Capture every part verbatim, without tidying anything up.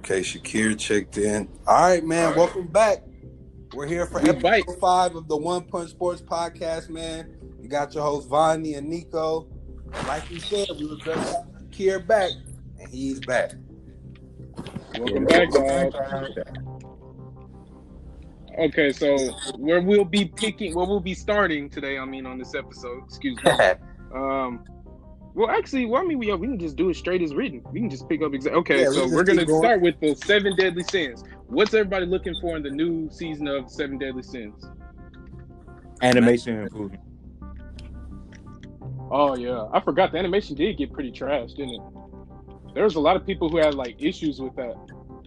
Okay, Shakir checked in. All right, man. All right. Welcome back. We're here for We episode bite. five of the One Punch Sports Podcast, man. You got your hosts, Vonnie and Nico. Like we said, we were just having Shakir back, and he's back. Welcome back, dog. Okay, so where we'll be picking, where we'll be starting today, I mean, on this episode, excuse me. um, well, actually, well, I mean, we, we can just do it straight as written. We can just pick up exactly. Okay, Yeah, we so just we're going to keep going. start with the Seven Deadly Sins. What's everybody looking for in the new season of Seven Deadly Sins? Animation improvement. Oh, yeah. I forgot the animation did get pretty trash, didn't it? There was a lot of people who had, like, issues with that.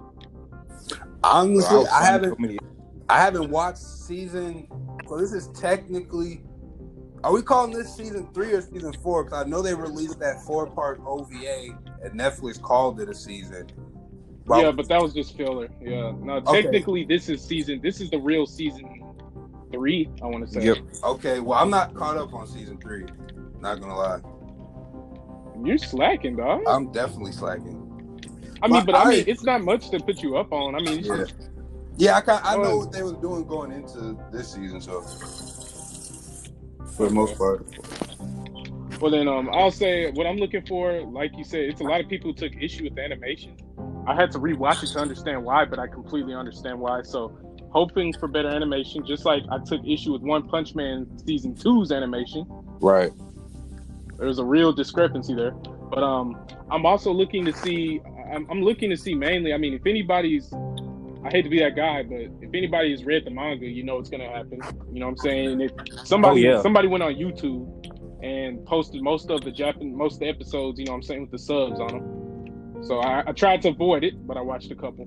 Honestly, Bro, I I haven't I haven't watched season. So this is technically. Are we calling this season three or season four? Because I know they released that four-part O V A and Netflix called it a season. Well, yeah, but that was just filler. Yeah. No, Okay. technically, this is season. This is the real season three, I want to say. Yep. Okay, well, I'm not caught up on season three. Not gonna lie, You're slacking, dog. I'm definitely slacking. I mean, but but I I- mean, it's not much to put you up on. I mean, it's Yeah, just, yeah, I kind I know Oh. what they were doing going into this season, so for the most part. well, then um, I'll say what I'm looking for. Like you said, it's a lot of people who took issue with the animation. I had to rewatch it to understand why, but I completely understand why. So, hoping for better animation, just like I took issue with One Punch Man season two's animation. Right. There's a real discrepancy there. But um, I'm also looking to see. I'm, I'm looking to see mainly. I mean, if anybody's, I hate to be that guy, but if anybody has read the manga, you know what's gonna happen. You know what I'm saying? If somebody, Oh, yeah. somebody went on YouTube and posted most of the Japan, most of the episodes. You know what I'm saying, with the subs on them. So I, I tried to avoid it, but I watched a couple.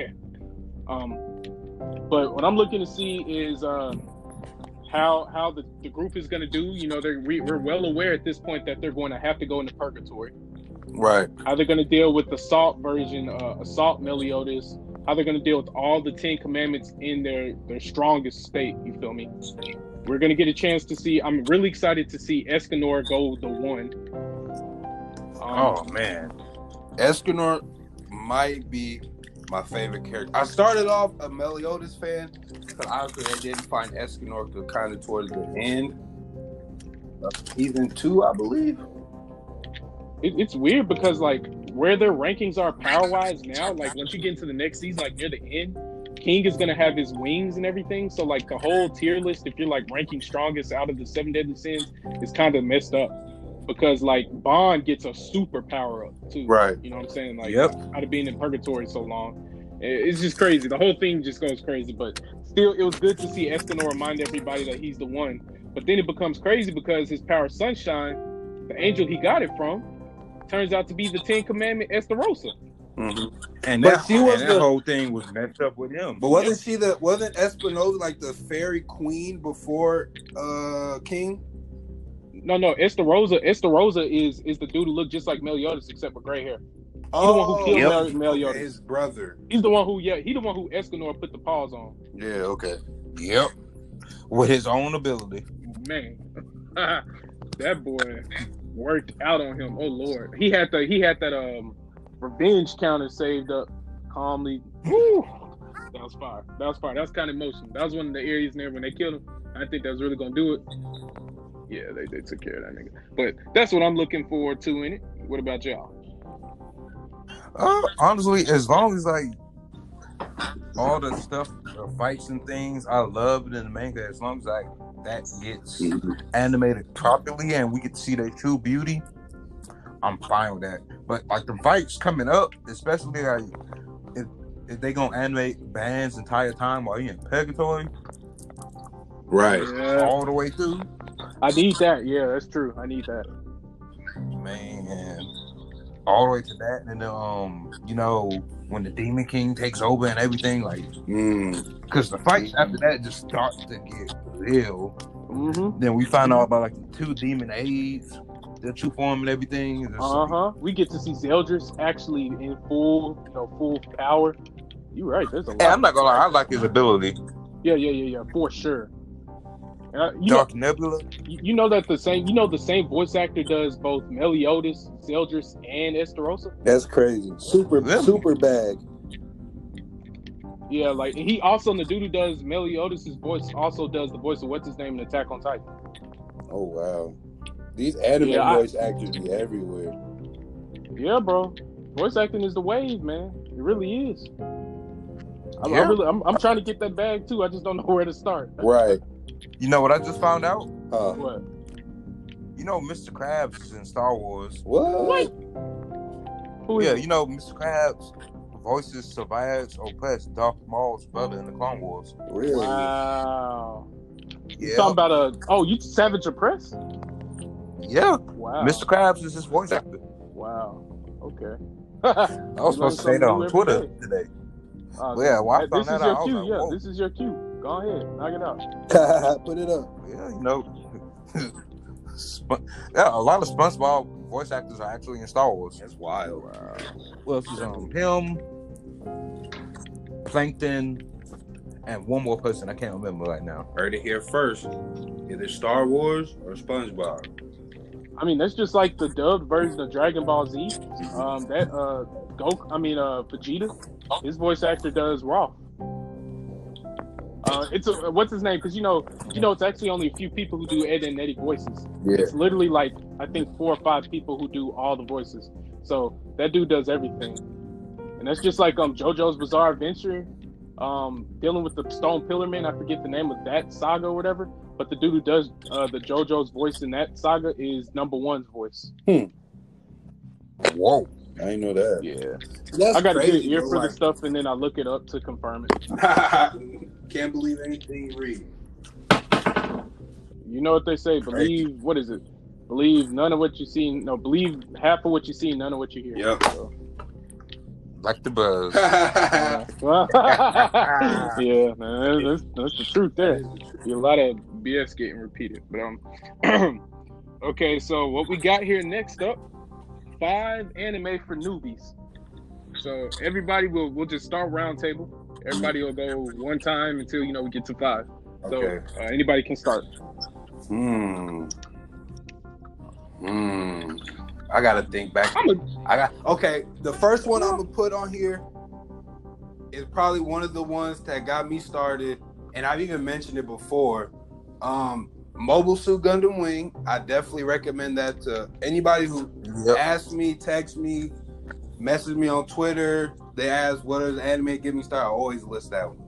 um, but what I'm looking to see is uh, how how the, the group is going to do. You know, they're, we, we're well aware at this point that they're going to have to go into purgatory. Right. How they're going to deal with the Assault version, uh, Assault Meliodas. How they're going to deal with all the Ten Commandments in their, their strongest state. You feel me? We're going to get a chance to see. I'm really excited to see Escanor go the one. Um, Oh man. Escanor might be my favorite character. I started off a Meliodas fan because honestly I didn't find Escanor till kind of towards the end of season two, I believe. It, it's weird because like where their rankings are power wise now, like once you get into the next season, like near the end, King is gonna have his wings and everything. So like the whole tier list, if you're like ranking strongest out of the seven deadly sins, is kind of messed up because like Bond gets a super power up too. Right. You know what I'm saying? Like Yep. out of being in purgatory so long, it- it's just crazy. The whole thing just goes crazy. But still, it was good to see Escanor remind everybody that he's the one. But then it becomes crazy because his power, Sunshine, the angel he got it from, turns out to be the Ten Commandment Estarossa. Mm-hmm. And But that, she was and that the- whole thing was messed up with him. But wasn't she the wasn't Espinosa like the fairy queen before uh King? No, no, Estarossa, Estarossa is is the dude who looked just like Meliodas except with gray hair. the one who killed yep. Mel- Meliodas. His brother. He's the one who, yeah, he the one who Escanor put the paws on. Yeah, okay. Yep. With his own ability. Man, that boy worked out on him. Oh Lord, he had the he had that um revenge counter saved up calmly. Woo! That was fire. That was fire. That was kind of emotional. That was one of the areas there when they killed him. I think that was really gonna do it. Yeah, they, they took care of that nigga. But that's what I'm looking forward to in it. What about y'all? Uh, honestly, as long as like all the stuff, the fights and things, I love it in the manga. As long as like that gets animated properly and we get to see their true beauty, I'm fine with that. But like the fights coming up, especially like if if they gonna animate Band's entire time while he in purgatory, Right. Yeah, all the way through, I need that. Yeah, that's true. I need that. man, all the way to that, and then um, you know, when the Demon King takes over and everything, like, Mm. because the fights after that just start to get real. Mm-hmm. Then we find out about like the two demon aids, their true form and everything. It's Uh huh. We get to see Zeldris actually in full, you know, full power. You're right. There's a lot. Hey, I'm not gonna lie, I like his ability. Yeah, yeah, yeah, yeah, for sure. Uh, you know, Dark Nebula. you you know that the same, you know, the same voice actor does both Meliodas, Zeldris, and Estarossa. That's crazy. Super Really? super bag. Yeah, like he also the dude who does Meliodas' voice also does the voice of what's his name in Attack on Titan. Oh wow, these anime Yeah, I- voice actors be everywhere. Yeah, bro. Voice acting is the wave, man. It really is. I, Yeah. I really, I'm, I'm trying to get that bag too. I just don't know where to start. Right? You know what I just found out? Huh? What? You know Mister Krabs is in Star Wars. What? Who is Yeah, it? you know Mister Krabs voices Savage Opress, Darth Maul's brother in the Clone Wars. Really? Wow. You Yeah, talking about a? Oh, you Savage Oppress? yeah. Wow. Mister Krabs is his voice actor. Wow. Okay. I was supposed to say that on Twitter today. Uh, Well, yeah, well, I this found is that your out. I was cue. like, Yeah, whoa. this is your cue. Go ahead, knock it out. Put it up. Yeah, you know, Sp- yeah, a lot of SpongeBob voice actors are actually in Star Wars. That's wild. What else is um him, Plankton, and one more person I can't remember right now. Heard it here first. Either Star Wars or SpongeBob. I mean, that's just like the dubbed version of Dragon Ball Z. Um, that uh, Goku, I mean, uh, Vegeta, his voice actor does Raw. Uh, it's a, what's his name? Because you know, you know, it's actually only a few people who do Ed and Eddie voices. Yeah. It's literally like I think four or five people who do all the voices. So that dude does everything, and that's just like um JoJo's Bizarre Adventure, um, dealing with the Stone Pillar Man. I forget the name of that saga or whatever. But the dude who does uh, the JoJo's voice in that saga is number one's voice. Whoa. I didn't know that. Yeah. That's I got a good crazy, ear bro, for like- the stuff, and then I look it up to confirm it. Can't believe anything you read. You know what they say? Believe what is it? Believe none of what you see. No, believe half of what you see, none of what you hear. Yep. So, Like the buzz. uh, yeah, man, that's, that's the truth there. A lot of B S getting repeated, but um. Okay, so what we got here next up? Five anime for newbies. So everybody will we'll just start round table. Everybody will go one time until you know we get to five. So Okay. uh, anybody can start. Hmm. Hmm. I gotta think back. I'm a, I got okay. The first one I'm gonna put on here is probably one of the ones that got me started, and I've even mentioned it before. Um, Mobile Suit Gundam Wing. I definitely recommend that to anybody who Yep. asks me, text me, message me on Twitter. They ask what is anime get me started. I always list that one.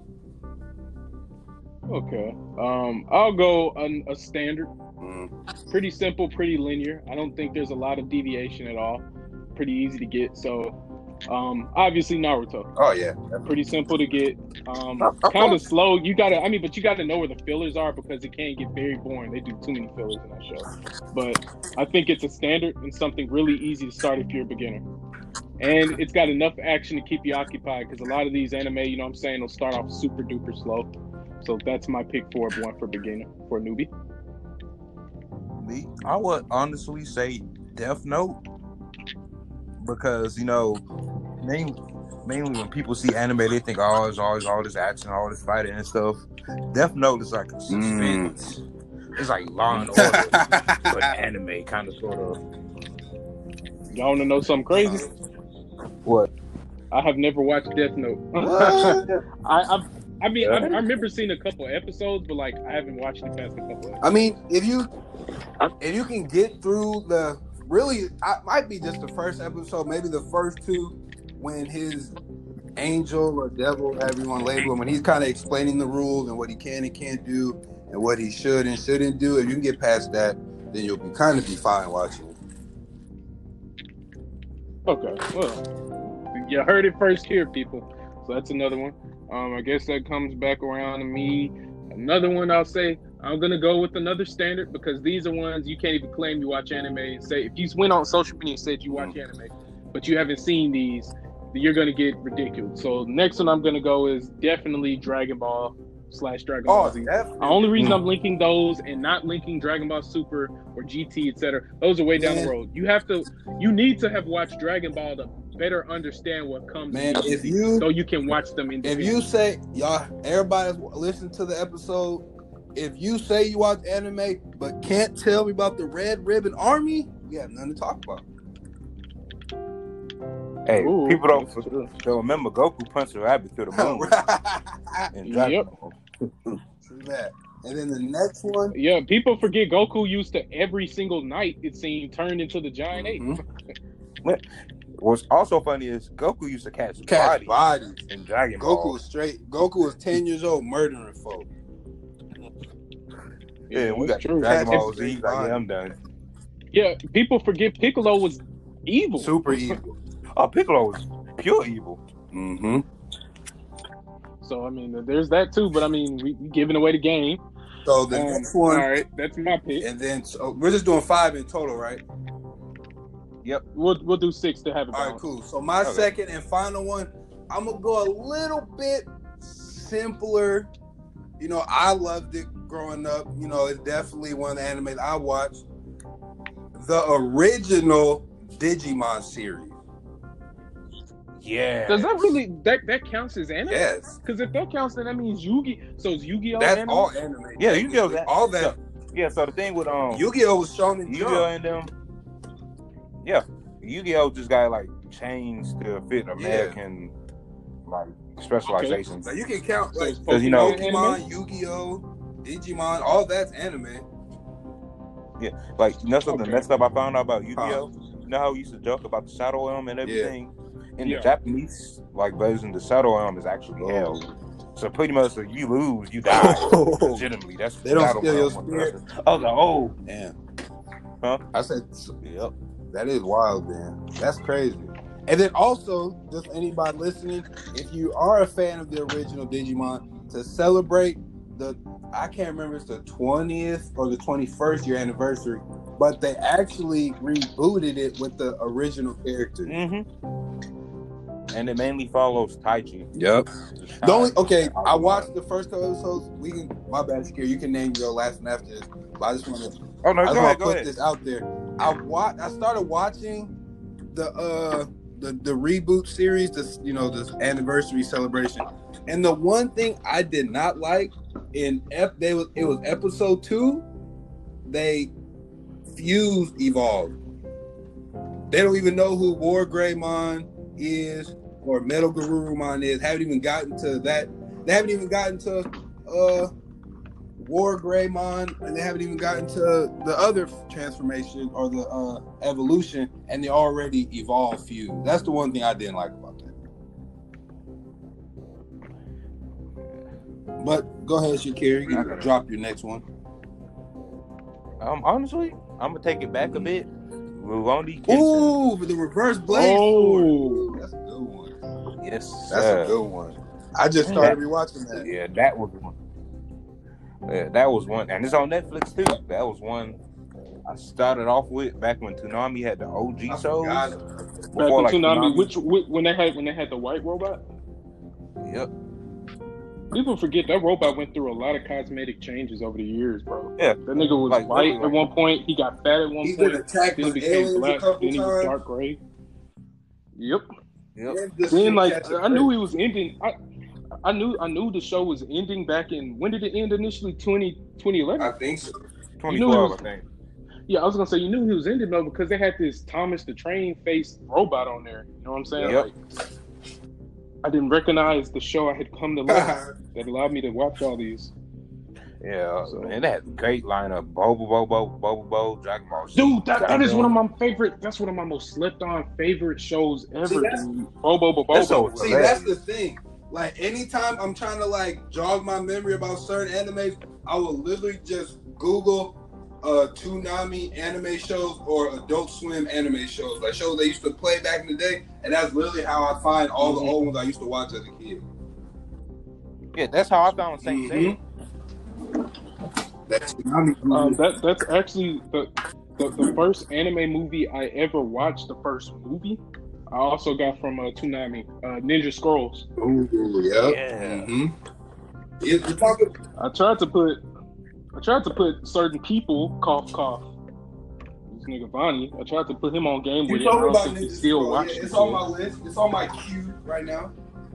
okay. Um, I'll go a, a standard. Mm. Pretty simple, pretty linear. I don't think there's a lot of deviation at all. Pretty easy to get. So, um, obviously Naruto. Oh yeah. Pretty simple to get. Um, Of kind of course. slow. You gotta, I mean, but you gotta know where the fillers are because it can get very boring. They do too many fillers in that show. But I think it's a standard and something really easy to start if you're a beginner. And it's got enough action to keep you occupied because a lot of these anime, you know what I'm saying, will start off super duper slow. So that's my pick for one for beginner, for a newbie. Me, I would honestly say Death Note because you know, mainly, mainly when people see anime, they think, oh, it's always all this action, all this fighting and stuff. Death Note is like a suspense. It's like Law and Order, but anime kind of sort of. Y'all want to know something crazy? What? I have never watched Death Note. What? I, I, I mean, I, I remember seeing a couple episodes, but like I haven't watched it past a couple episodes. I mean, if you if you can get through the really, I might be just the first episode, maybe the first two, when his angel or devil, however you want to label him, when he's kind of explaining the rules and what he can and can't do and what he should and shouldn't do. If you can get past that, then you'll be kind of be fine watching it. Okay, well, you heard it first here, people. So that's another one. Um, I guess that comes back around to me. Another one I'll say, I'm going to go with another standard because these are ones you can't even claim you watch anime and say, if you went on social media and said you watch anime, but you haven't seen these, you're going to get ridiculed. So next one I'm going to go is definitely Dragon Ball slash Dragon Ball Oh, Z. definitely. The only reason I'm linking those and not linking Dragon Ball Super or G T, et cetera, those are way down Man. the road. You have to, you need to have watched Dragon Ball to better understand what comes Man, in if G T, you- so you can watch them If individually. you say, y'all, everybody's listen to the episode. If you say you watch anime but can't tell me about the Red Ribbon Army, we have nothing to talk about. Hey, Ooh, people don't, that's true. don't remember Goku punched a rabbit through the moon in Dragon Yep. Ball. True that. And then the next one. Yeah, people forget Goku used to every single night, it seemed, turn into the giant ape. Mhm. What's also funny is Goku used to catch, Catch bodies bodies. in Dragon Goku Ball. was straight. Goku was ten years old murdering folks. Yeah, we got that's true. Dragon Catch Ball straight Z. Like, bodies. yeah, I'm done. Yeah, people forget Piccolo was evil. Super evil. Oh, Piccolo was pure evil. Mm-hmm. So I mean, there's that too. But I mean, we, we giving away the game. So the Um, next one, all right, that's my pick. and then so we're just doing five in total, right? We'll we'll do six to have it. All right, balanced. cool. So my Okay. second and final one, I'm gonna go a little bit simpler. You know, I loved it growing up. You know, it's definitely one of the animes I watched. The original Digimon series. Yeah. Does that really that that counts as anime? Yes, Because if that counts, then that means Yugi. So is Yu-Gi-Oh that's anime? all anime. Yeah, Yu-Gi-Oh! That, All that. Yeah, so the thing with um Yu-Gi-Oh was shown in Yu-Gi-Oh! Jump. and them, yeah, Yu-Gi-Oh! just got like changed to fit American like specializations. So you can count So like it's Because, you know- Pokemon Pokemon, anime? Yu-Gi-Oh, Digimon, all that's anime. Like, you know something Okay. messed up I found out about Yu-Gi-Oh! You know how we used to joke about the Shadow Elm and everything? In Yeah. the Japanese like version, the Shadow Elm is actually hell. So pretty much, if you lose, you die. Legitimately, that's They don't Shadow steal your Elm. spirit. I was like, oh, Damn. Huh? I said, yep. that is wild, man. That's crazy. And then also, just anybody listening, if you are a fan of the original Digimon, to celebrate the, I can't remember if it's the twentieth or the twenty-first year anniversary, but they actually rebooted it with the original characters. Mm-hmm. And it mainly follows Taichi. Yep. The only okay, I watched the first couple episodes. We can, my bad, Shakir. You can name your last one after this. But I just want to, Oh no, I just go want ahead, to go put ahead. this out there. I wa- I started watching the uh the the reboot series, this you know this anniversary celebration, and the one thing I did not like in ep they was it was episode two, they fused Evolve. They don't even know who War Greymon is or Metal Garurumon is. Haven't even gotten to that. They haven't even gotten to uh War Greymon, and they haven't even gotten to the other transformation or the uh, evolution, and they already evolved fused. That's the one thing I didn't like about that. But go ahead, Shakir. You can drop your next one. Um, honestly, I'm gonna take it back a bit. Rurouni Kenshin. Ooh, for the reverse blade. Oh. sword. That's a good one. Yes, That's sir. a good one. I just started rewatching that. Yeah, that was one. Yeah, that was one, and it's on Netflix too. That was one I started off with back when Toonami had the O G I shows. forgot it. Back Before, in like, Toonami, Toonami. which, which when they had when they had the white robot. Yep. People forget that robot went through a lot of cosmetic changes over the years, bro. Yeah. That nigga was Like, white literally, at one point. He got fat at one He's been point. attacked Then by became aliens black. a couple Then he was times. dark gray. Yep. Yep. And this Then shit like catching I knew fire. he was ending. I I knew I knew the show was ending back in when did it end initially? twenty, twenty eleven I think so. twenty twelve, You know, I think. Yeah, I was gonna say you knew he was ending though because they had this Thomas the Train faced robot on there. You know what I'm saying? Yep. Like, I didn't recognize the show I had come to love that allowed me to watch all these. Yeah, So- and that had a great lineup. Bobo Bobo, Bobo Bo, Dragon Ball Z. Dude, that, that is Dragon one of Ball. my favorite. That's one of my most slept on favorite shows ever. See, that's- dude. Bobo Bobo. That show was See, hilarious. that's the thing. Like, anytime I'm trying to, like, jog my memory about certain animes, I will literally just Google uh, Toonami anime shows or Adult Swim anime shows. Like, shows they used to play back in the day. And that's literally how I find all Mhm. the old ones I used to watch as a kid. Yeah, that's how I found Saint Seiya. That Toonami Um, movie. that that's actually the, the the first anime movie I ever watched. The first movie I also got from uh, Toonami, uh, Ninja Scrolls. Ooh, yep. Yeah. Mm-hmm. You're talking. I tried to put I tried to put certain people cough cough. This nigga Vonnie. I tried to put him on game You with it. I talking don't about think he Ninja still Scroll. watched Yeah, it. it's on my list. It's on my queue right now.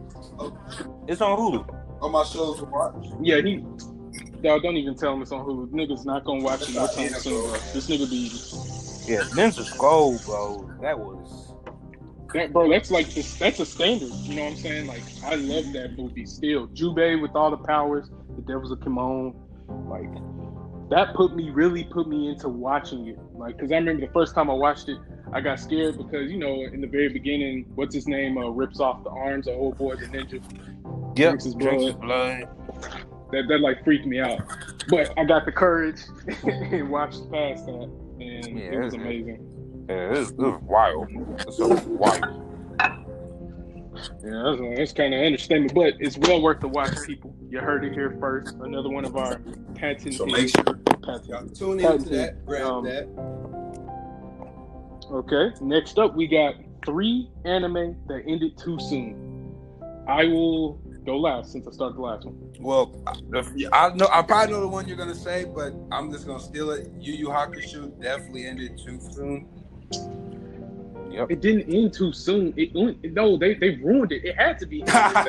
It's on Hulu. On my shows to watch. Yeah, he. Dog, don't even tell him it's on Hulu. Nigga's not gonna watch it no time soon, bro. This nigga be. Yeah, Ninja Scroll, bro. That was that, bro, that's like this. That's a standard. You know what I'm saying? Like, I love that movie still. Jubei with all the powers, the Devils of Kimon, like that put me really put me into watching it. Like, because I remember the first time I watched it, I got scared because, you know, in the very beginning, what's his name uh, rips off the arms of old boy the ninja. Yep. Drinks his Drinks his blood. blood. That that like freaked me out. But I got the courage and watched past that, and Yeah, it was it- amazing. Yeah, it was, it was wild. It's so wild. Yeah, that's, that's kind of understatement, but it's well worth the watch, people. You heard it here first. Another one of our patented. So make sure patent- y'all tune into that, grab Um, that. Okay, next up we got three anime that ended too soon. I will go last since I started the last one. Well, I, I know I probably know the one you're gonna say, but I'm just gonna steal it. Yu Yu Hakusho definitely ended too soon. Yep. It didn't end too soon. It no, they they ruined it. It had to be.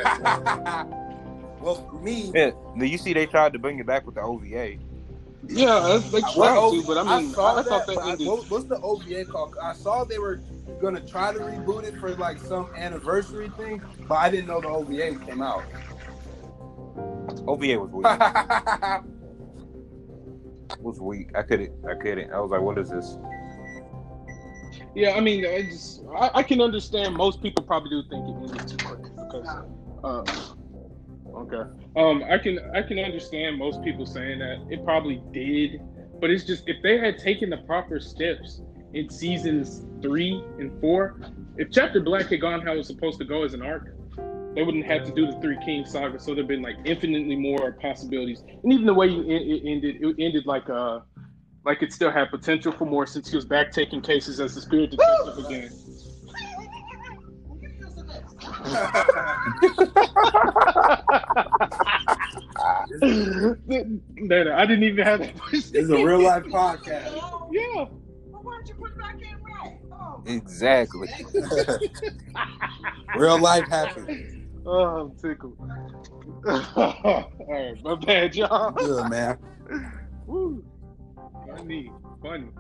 Well, for me, Yeah. Now you see, they tried to bring it back with the O V A. Yeah, they what tried O- to, but I mean, I, saw I thought that. that But I, ended. what, what's the O V A called? I saw they were gonna try to reboot it for like some anniversary thing, but I didn't know the O V A came out. O V A was weak. was weak. I couldn't. I couldn't. I was like, what is this? Yeah, I mean, I just I, I can understand most people probably do think it ended too quick because, uh, okay, um, I can I can understand most people saying that it probably did, but it's just if they had taken the proper steps in seasons three and four, if Chapter Black had gone how it was supposed to go as an arc, they wouldn't have to do the Three Kings saga, so there'd been like infinitely more possibilities. And even the way you it, it ended, it ended like uh like it still had potential for more since he was back taking cases as the spirit detective again. No, no, I didn't even have that. It's a real life podcast. Yeah. Exactly. Real life happens. Oh, I'm tickled. All right, my bad, y'all. Good man. Woo. Funny, funny.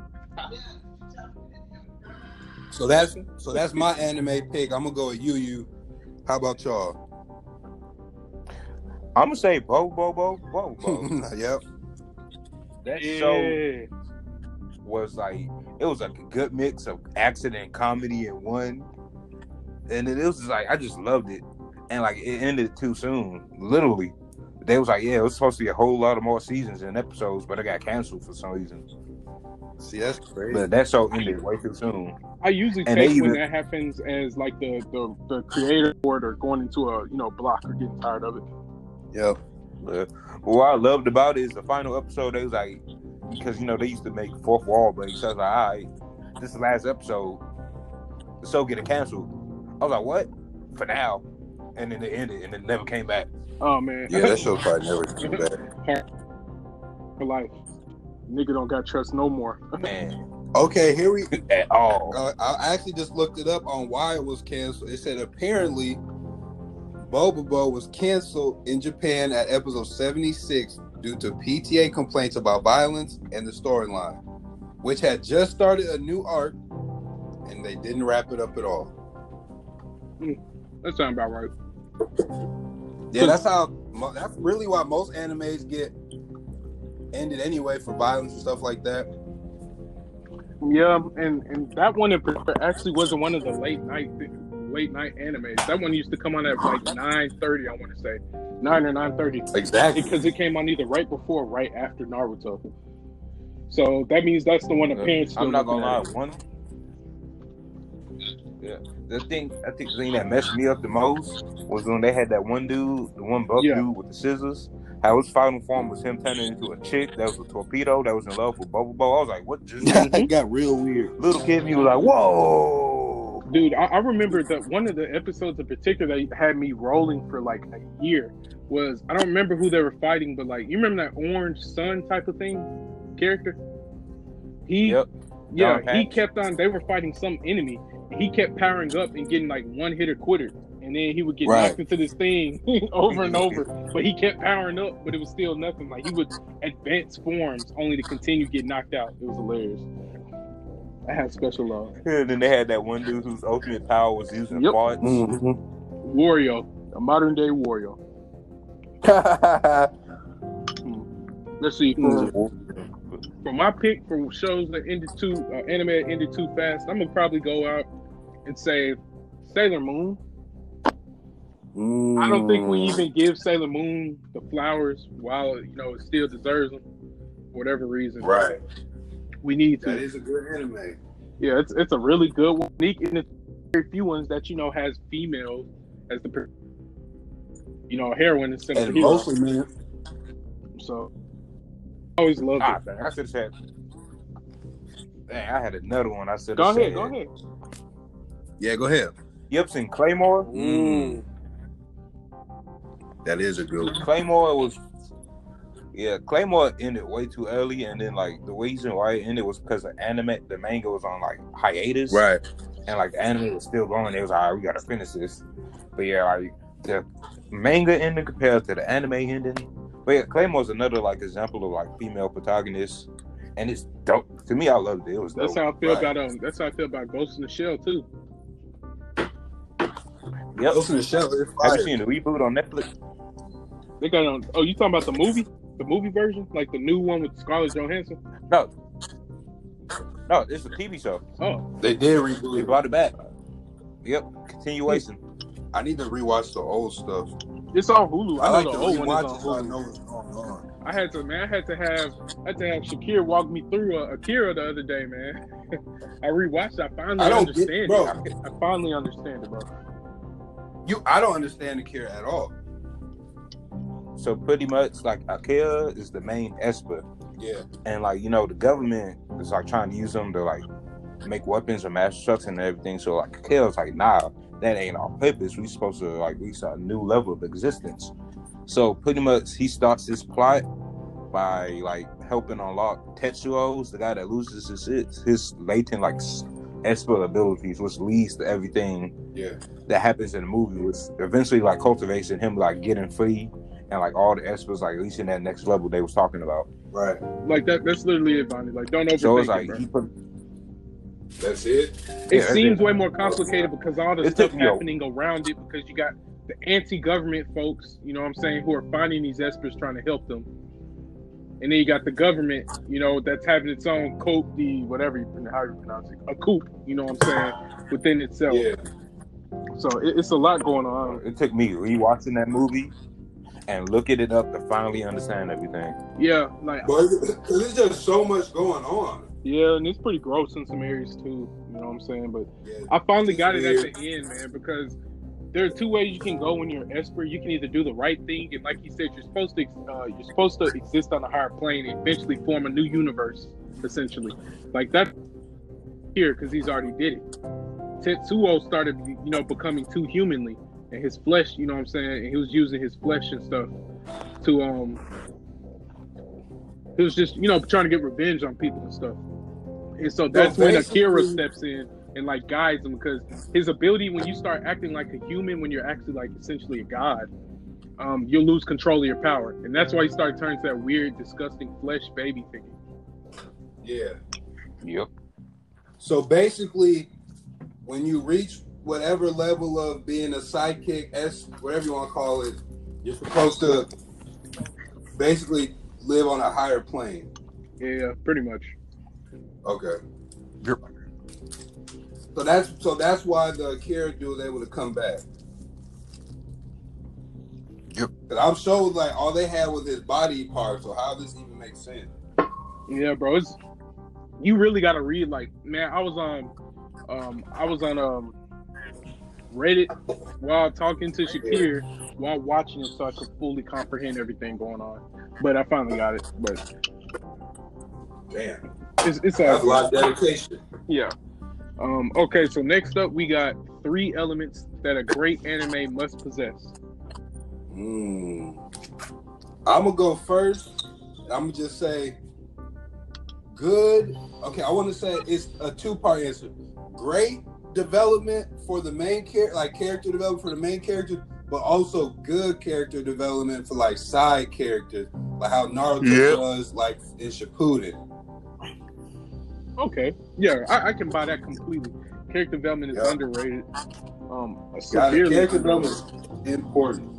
So that's so that's my anime pick. I'm gonna go with Yu Yu. How about y'all? I'm gonna say Bo Bo Bo Bo Bo. Yep. That Yeah. show was like, it was like a good mix of action and comedy in one, and it was just like, I just loved it, and like it ended too soon. Literally, they was like, yeah, it was supposed to be a whole lot of more seasons and episodes, but it got canceled for some reason. See, that's crazy. But that show ended way too soon. I usually And take they when even- that happens as like the, the, the creator board or going into a you know block or getting tired of it. Yep. But what I loved about it is the final episode. They was like, because you know they used to make fourth wall breaks. So I was like, all right, this is the last episode. The show getting canceled. I was like, what? For now. And then it ended, and it never came back. Oh man, Yeah, that show probably never came back. for life. Nigga don't got trust no more. Man, Okay, here we. at all. Uh, I actually just looked it up on why it was canceled. It said apparently Bobobo was canceled in Japan at episode seventy-six due to P T A complaints about violence and the storyline, which had just started a new arc, and they didn't wrap it up at all. That sounds about right. Yeah, that's how. mo- That's really why most animes get ended anyway for violence and stuff like that. Yeah, and, and that one in particular actually wasn't one of the late night late night animes. That one used to come on at like nine thirty. I want to say nine or nine thirty. Exactly. Because it came on either right before or right after Naruto. So that means that's the one the parents. I'm still not gonna lie. looking at. One, yeah, the thing I think the thing that messed me up the most was when they had that one dude, the one buff Yeah. dude with the scissors. How his final form was him turning into a chick that was a torpedo that was in love with Bobo Bo. I was like, what just happened? It got real weird. Little kid, me was like, whoa. Dude, I, I remember that one of the episodes in particular that had me rolling for like a year was, I don't remember who they were fighting, but like, you remember that orange sun type of thing character? He, Yep. yeah, Don he Patch. kept on, they were fighting some enemy. He kept powering up and getting like one hitter quitter. And then he would get Right. knocked into this thing over and over. But he kept powering up, but it was still nothing. Like he would advance forms only to continue to get knocked out. It was hilarious. I have special laws. And then they had that one dude whose ultimate power was using Yep. farts. Mm-hmm. Wario, a modern day Wario. Let's see. For, for my pick for shows that ended too uh, anime that ended too fast, I'm gonna probably go out and say Sailor Moon. Mm. I don't think we even give Sailor Moon the flowers while you know it still deserves them, for whatever reason. Right. We need to. That is a good anime. Yeah, it's it's a really good one. Unique in the very few ones that you know has females as the you know heroine instead of And the hero. mostly, man. So I always loved Ah, it. dang, I should have said. Dang, I had another one. I said. Go ahead, go ahead. Yeah, go ahead. You ever seen Claymore? Mm. That is a good one. Claymore was. Yeah, Claymore ended way too early, and then like the reason why it ended was because the anime, the manga was on like hiatus, Right. and like the anime was still going. It was all right, we gotta finish this. But yeah, like the manga ending compared to the anime ending. But yeah, Claymore's another like example of like female protagonists, and it's dope. To me, I loved it. It was That's dope. how I feel Right. about um. That's how I feel about Ghost in the Shell too. Yep. Ghost in the Shell is Have fire. you seen the reboot on Netflix? They got on. Oh, you talking about the movie? The movie version, like the new one with Scarlett Johansson? No, no, it's a T V show. Oh, They did They reboot it. brought it back. Yep, continuation. I need to rewatch the old stuff. it's on Hulu. I, I know like the to old one rewatch is it on so I Hulu. know what's going on. I had to, man. I had to have, I had to have Shakir walk me through uh, Akira the other day, man. I rewatched. it. I finally I don't understand get- bro. it. I, I finally understand it, bro. You, I don't understand Akira at all. So pretty much, like Akira is the main Esper, Yeah. and like you know, the government is like trying to use them to like make weapons and mass destruction and everything. So like Akira's like, nah, that ain't our purpose. We supposed to like reach a new level of existence. So pretty much, he starts this plot by like helping unlock Tetsuo's, the guy that loses his his, his latent like Esper abilities, which leads to everything Yeah. that happens in the movie, which eventually like cultivates in him like getting free and like all the Espers like reaching that next level they was talking about. Right. Like that. That's literally it, Bonnie. Like don't overthink So it's it, like bro. he put That's it. It Yeah, seems it- way more complicated because all the It stuff took me a- happening around it. Because you got the anti-government folks, you know what I'm saying, who are finding these espers trying to help them, and then you got the government, you know, that's having its own coup, the whatever you how you pronounce it, a coup, you know what I'm saying, within itself. Yeah. So it, it's a lot going on. it took me rewatching that movie and looking it up to finally understand everything. Yeah, like But there's just so much going on. yeah, and it's pretty gross in some areas too. You know what I'm saying? But Yeah. I finally It's got it weird. at the end, man, because there are two ways you can go when you're an Esper. You can either do the right thing, and like you said, you're supposed to uh, you're supposed to exist on a higher plane and eventually form a new universe, essentially. Like that here, because he's already did it. Tetsuo started, you know, becoming too humanly, and his flesh, you know what I'm saying, and he was using his flesh and stuff to um, he was just, you know, trying to get revenge on people and stuff. And so that's when Akira basically- steps in and like guides him, because his ability, when you start acting like a human, when you're actually like essentially a god, um, you'll lose control of your power, and that's why he started turning to that weird, disgusting flesh baby thing. Yeah. Yep. So basically, when you reach whatever level of being a sidekick, S, whatever you want to call it, you're supposed to basically live on a higher plane. Yeah, pretty much. Okay. Yep. So that's so that's why the Akira dude was able to come back. Yep. Cause I'm sure like all they had was his body part. So how does this even make sense? Yeah, bro, it's you really got to read. Like, man, I was on, um, I was on um Reddit while talking to Shakir while watching it, so I could fully comprehend everything going on. But I finally got it. But Damn. it's it's That's a all lot of dedication. yeah. Um. Okay, so next up we got three elements that a great anime must possess. Mm. I'm gonna go first. I'm gonna just say good. Okay, I want to say it's a two-part answer. Great development for the main character, like character development for the main character, but also good character development for like side characters, like how Naruto Yep. was like in Shippuden. Okay, yeah, I, I can buy that completely. Character development is Yeah. underrated. Um, Yeah, severely character underrated. development is important.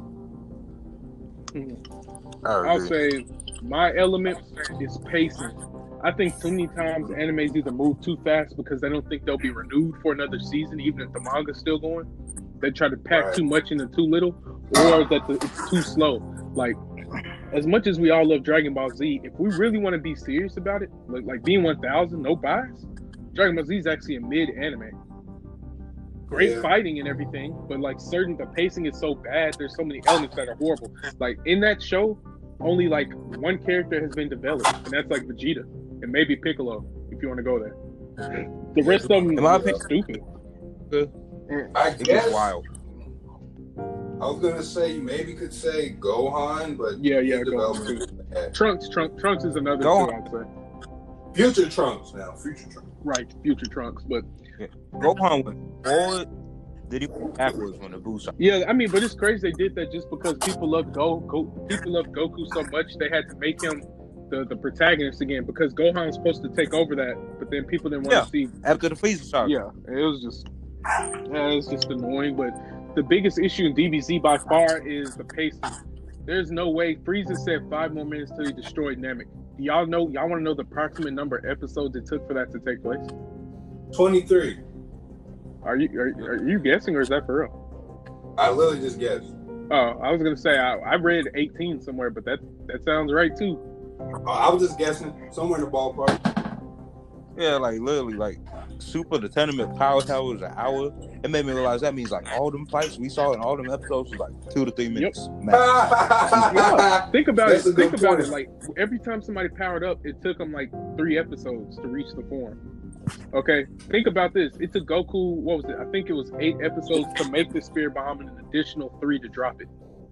Mhm. I I'll agree. say my element is pacing. I think too many times animes either move too fast because they don't think they'll be renewed for another season, even if the manga's still going. They try to pack Right. too much into too little, or that the, it's too slow. Like, as much as we all love Dragon Ball Z, if we really want to be serious about it, like, like being one thousand, no bias, Dragon Ball Z is actually a mid anime. Great Yeah. fighting and everything, but like certain, the pacing is so bad. There's so many elements that are horrible. Like in that show, only like one character has been developed, and that's like Vegeta and maybe Piccolo, if you want to go there. The rest of them In my are opinion- stupid. I It guess gets wild. I was gonna say you maybe could say Gohan, but Yeah, yeah, his Gohan development is bad. Trunks, Trunks, Trunks is another Go two, on. I'd say. Future Trunks now, future Trunks. Right, future Trunks, but Gohan went forward. Did he went backwards when the boost? yeah, I mean, but it's crazy they did that just because people loved Go, Go people loved Goku so much they had to make him the, the protagonist again because Gohan was supposed to take over that, but then people didn't want Yeah. to see. After the Frieza saga. Yeah, it was just yeah, it was just annoying. But the biggest issue in D B Z by far is the pacing. There's no way Frieza said five more minutes till he destroyed Namek. Do y'all know? Y'all want to know the approximate number of episodes it took for that to take place? twenty-three. Are you are, are you guessing or is that for real? I literally just guessed. Oh, I was gonna say I, I read eighteen somewhere, but that that sounds right too. Uh, I was just guessing somewhere in the ballpark. Yeah, like literally, like Super the Tournament Power Tower was an hour. It made me realize that means like all them fights we saw in all them episodes was like two to three minutes. Max. Yeah, think about That's a it. Think good about point. it. Like every time somebody powered up, it took them like three episodes to reach the form. Okay, think about this. It took Goku. What was it? I think it was eight episodes to make the Spirit Bomb and an additional three to drop it.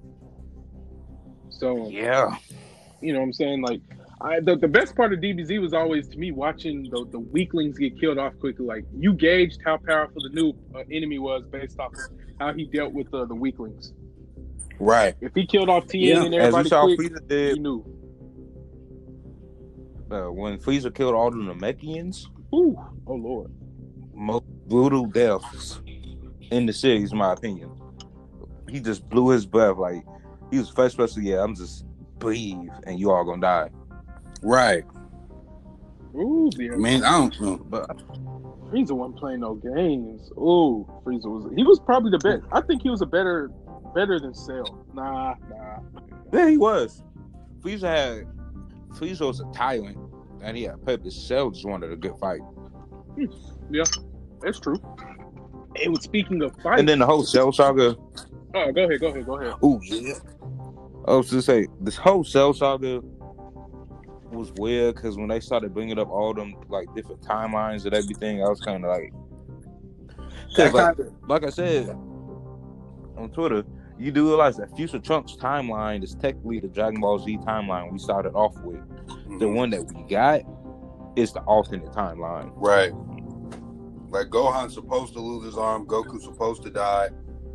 So Yeah, you know what I'm saying? Like, I, the, the best part of D B Z was always, to me, watching the, the weaklings get killed off quickly. Like, you gauged how powerful the new uh, enemy was based off of how he dealt with uh, the weaklings. Right. If he killed off Tien yeah. and As we everybody saw, quick, Frieza you did knew. uh, when Frieza killed all the Namekians. Ooh, oh, Lord. Most brutal deaths in the series, in my opinion. He just blew his breath like he was first person. Yeah, I'm just breathe, and you all gonna die. Right. Ooh, yeah. I mean, I don't know. But Frieza wasn't playing no games. Ooh, Frieza was. He was probably the best. I think he was a better, better than Cell. Nah, nah. yeah, he was. Frieza had Frieza was a tyrant, and he had purpose. Cell just wanted a good fight. Yeah, that's true. And with speaking of fight, And then the whole Cell saga. oh, go ahead, go ahead, go ahead. Oh yeah. I was just say this whole Cell saga was weird because when they started bringing up all them like different timelines and everything, I was kind of like, That like, kinda- like I said on Twitter, you do realize that Future Trunks timeline is technically the Dragon Ball Z timeline we started off with. The one that we got is the alternate timeline. Right. Like Gohan's supposed to lose his arm, Goku's supposed to die.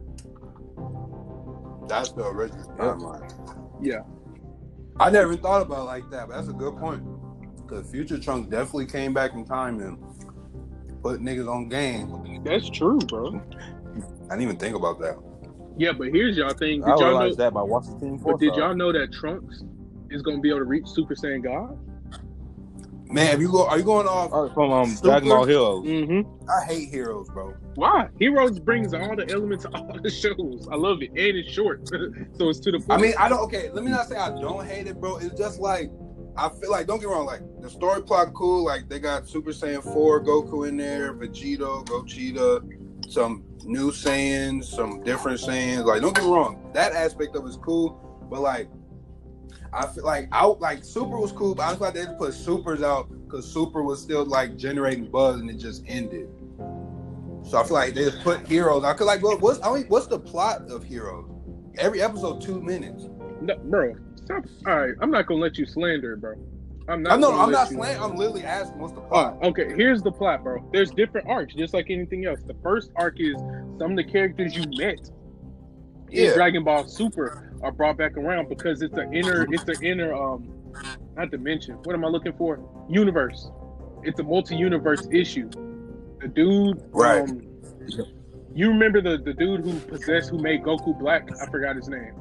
That's the original timeline. Yeah, I never even thought about it like that, but that's a good point. Because Future Trunks definitely came back in time and put niggas on game. that's true, bro. I didn't even think about that. Yeah, but here's y'all thing. Did I y'all know? realized that by watching Team But did Force. y'all know that Trunks is gonna be able to reach Super Saiyan God? Man, if you go, are you going off? Oh, from um, Super? Dragon Ball Heroes. Mm-hmm. I hate heroes, bro. Why? Heroes brings all the elements of all the shows. I love it, and it's short, so it's to the point. I mean, I don't. Okay, let me not say I don't hate it, bro. It's just like I feel like. Don't get me wrong. Like the story plot, cool. Like they got Super Saiyan four Goku in there, Vegeta, Gogeta, some new Saiyans, some different Saiyans. Like, don't get me wrong. That aspect of it is cool, but like. I feel like out like Super was cool, but I feel like they had to put Supers out because Super was still like generating buzz and it just ended. So I feel like they just put Heroes. I could like, what, what's I mean, what's the plot of Heroes? Every episode two minutes. no, bro, stop. All right, I'm not gonna let you slander it, bro. I'm not. I'm no, gonna I'm let not you- slaying. I'm literally asking, what's the Oh, plot? okay. Here's the plot, bro. There's different arcs, just like anything else. The first arc is some of the characters you met in Yeah. Dragon Ball Super are brought back around because it's the inner, it's the inner, um, not dimension. What am I looking for? Universe. it's a multi-universe issue. The dude, Right. um, you remember the, the dude who possessed, who made Goku black? I forgot his name.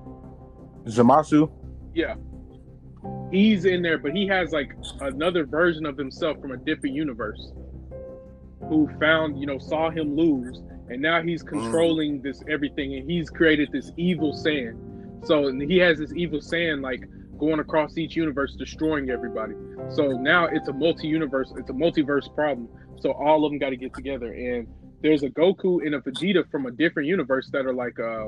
Zamasu. Yeah. He's in there, but he has like another version of himself from a different universe who found, you know, saw him lose, and now he's controlling mm. this everything, and he's created this evil Saiyan. So and he has this evil Saiyan like going across each universe, destroying everybody. So now it's a multi-universe, it's a multiverse problem. So all of them got to get together, and there's a Goku and a Vegeta from a different universe that are like, uh,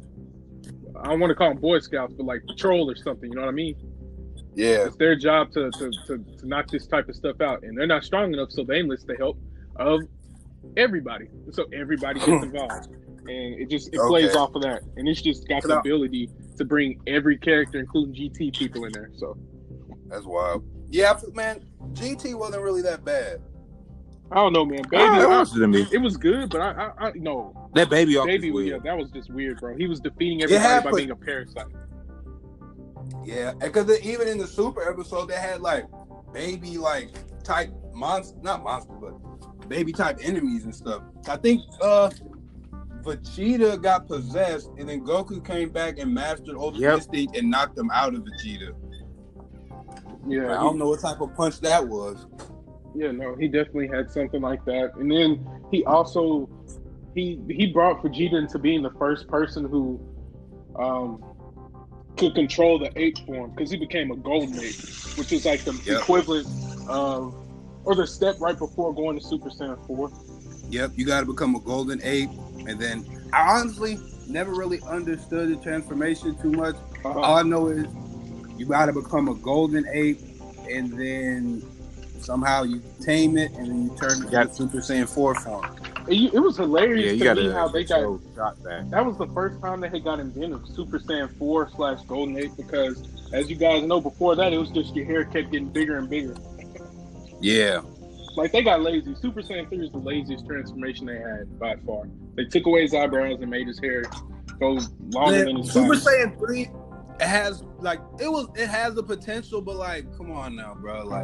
I don't want to call them Boy Scouts, but like patrol or something. You know what I mean? Yeah. It's their job to to, to to knock this type of stuff out, and they're not strong enough, so they enlist the help of everybody. So everybody gets involved, and it just it Okay. plays off of that, and it's just got the ability to bring every character, including G T people, in there. So that's wild. Yeah, man, G T wasn't really that bad. I don't know, man. Baby, Oh, I, it, to me. it was good, but I, I, I no. That baby, arc Baby, was yeah, weird. that was just weird, bro. He was defeating everybody by put- being a parasite. Yeah, because even in the Super episode, they had like baby like type monster, not monster, but baby type enemies and stuff. I think uh Vegeta got possessed, and then Goku came back and mastered Ultra Yep. Instinct and knocked him out of Vegeta. Yeah, I don't know what type of punch that was. Yeah, no, he definitely had something like that. And then he also he he brought Vegeta into being the first person who um could control the ape form, because he became a golden ape, which is like the Yep. equivalent of, or the step right before going to Super Saiyan four. Yep, you got to become a golden ape, and then I honestly never really understood the transformation too much. Uh-huh. All I know is you got to become a golden ape, and then somehow you tame it, and then you turn it Yeah. into Super Saiyan four form. It, it was Yeah, hilarious you to got me to how they got. shot that. That was the first time they had got invented Super Saiyan four slash Golden Ape, because, as you guys know, before that, it was just your hair kept getting bigger and bigger. Yeah, Like, they got lazy. Super Saiyan three is the laziest transformation they had by far. They took away his eyebrows and made his hair go longer Man, than his Super body. Saiyan three, it has like it was it has the potential, but like, come on now, bro. Like,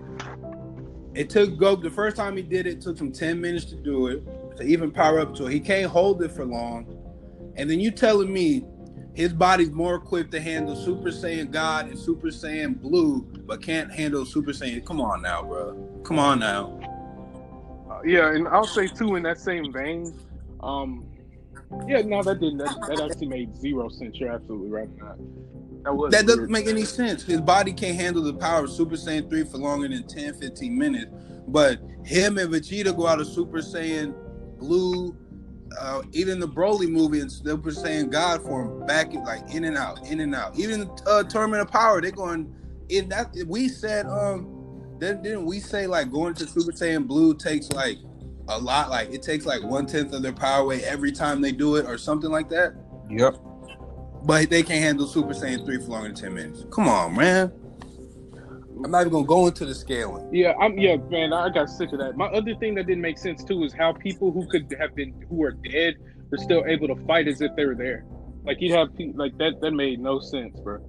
it took Goku the first time he did it. It took him ten minutes to do it, to even power up to it. He can't hold it for long, and then you telling me his body's more equipped to handle Super Saiyan God and Super Saiyan Blue, but can't handle Super Saiyan. Come on now, bro. Come on now. Uh, yeah, and I'll say, too, in that same vein, um, yeah, no, that didn't. That, that actually made zero sense. You're absolutely right on that. That, was That doesn't weird. make any sense. His body can't handle the power of Super Saiyan three for longer than ten, fifteen minutes. But him and Vegeta go out of Super Saiyan Blue, uh, even the Broly movie and Super Saiyan God form, back like in and out, in and out. Even uh, Tournament of Power, they're going in that. We said, um, then didn't we say like going to Super Saiyan Blue takes like a lot, like it takes like one tenth of their power away every time they do it, or something like that. Yep. But they can't handle Super Saiyan three for longer than ten minutes. Come on, man. I'm not even gonna go into the scaling. Yeah, I'm. Yeah, man, I got sick of that. My other thing that didn't make sense too is how people who could have been, who are dead, were still able to fight as if they were there. Like, you'd have people like that. That made no sense, bro.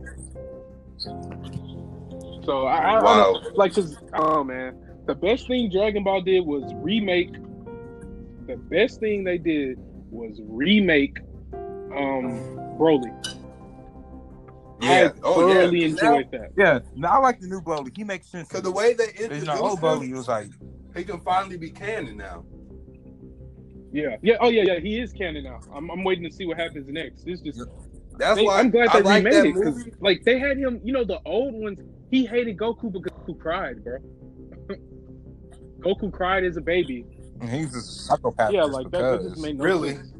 So I, I, Wow. I like, cause oh man, the best thing Dragon Ball did was remake. The best thing they did was remake, um, Broly. Yeah. I Oh, yeah. thoroughly enjoyed that. Yeah, no, I like the new Broly. He makes sense. Because the way they you introduced know, old him, Broly was like, he can finally be canon now. Yeah, yeah, oh yeah, yeah. He is canon now. I'm, I'm waiting to see what happens next. This just, That's they, why I'm glad I they like remade that it, because movie. like they had him. You know, the old ones. He hated Goku because Goku cried, bro. Goku cried as a baby. he's a psychopath. Yeah, just like that, that because. just made no Really? sense.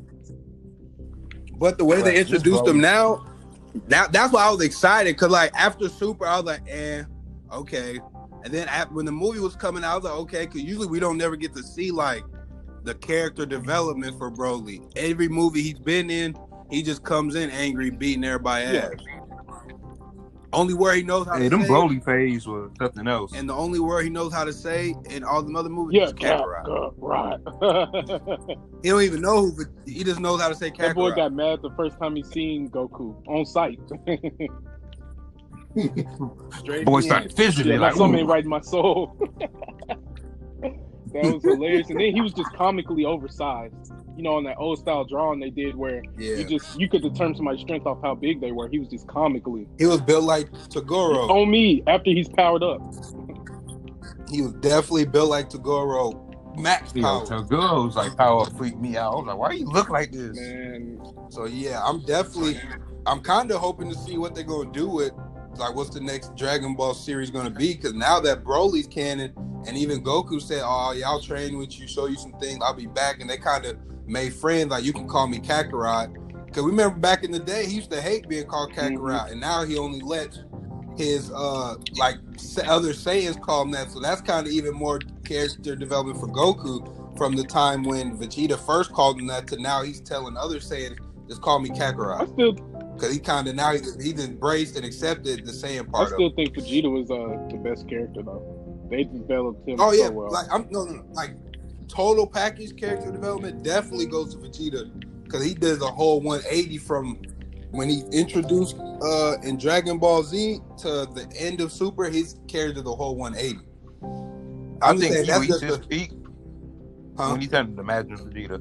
But the way they Right, just introduced him Broly. now, that, that's why I was excited. Because, like, after Super, I was like, eh, okay. And then at, when the movie was coming out, I was like, okay. Because usually we don't never get to see, like, the character development for Broly. Every movie he's been in, he just comes in angry, beating everybody Yeah. ass. Only word he knows how Hey, to them say, Broly phase was something else. and the only word he knows how to say in all the other movies Yeah, is Kakarot. right. He don't even know who, he just knows how to say That boy Kakarot. got mad the first time he seen Goku on sight. Straight Boy D M. started fidgeting Yeah, my like, soul ain't ooh. right in my soul. That was hilarious. And then he was just comically oversized. You know, on that old style drawing they did where Yeah. you just you could determine somebody's strength off how big they were. He was just comically He was built like Tagoro. on me after he's powered up. He was definitely built like Tagoro. Max Yo, power. Tagoro was like power freaked me out. I was like, why you look like this? Man, So yeah, I'm definitely, I'm kind of hoping to see what they're gonna do with, like, what's the next Dragon Ball series gonna be? Because now that Broly's canon, and even Goku said, "Oh yeah, I'll train with you, show you some things, I'll be back," and they kind of made friends. Like, you can call me Kakarot. Because remember back in the day, he used to hate being called Kakarot, mm-hmm. and now he only lets his uh like other Saiyans call him that. So that's kind of even more character development for Goku from the time when Vegeta first called him that to now he's telling other Saiyans, just call me Kakarot. I still, because he kind of now he's, he's embraced and accepted the Saiyan part. I still of think Vegeta was uh the best character though. They developed him oh yeah, so well. like I'm no, no, like total package character development definitely goes to Vegeta because he did a whole one eighty from when he introduced uh in Dragon Ball Z to the end of Super. His character the whole one eighty. I I'm think saying, he that's reached just his the, peak huh? when he turned into Master Vegeta.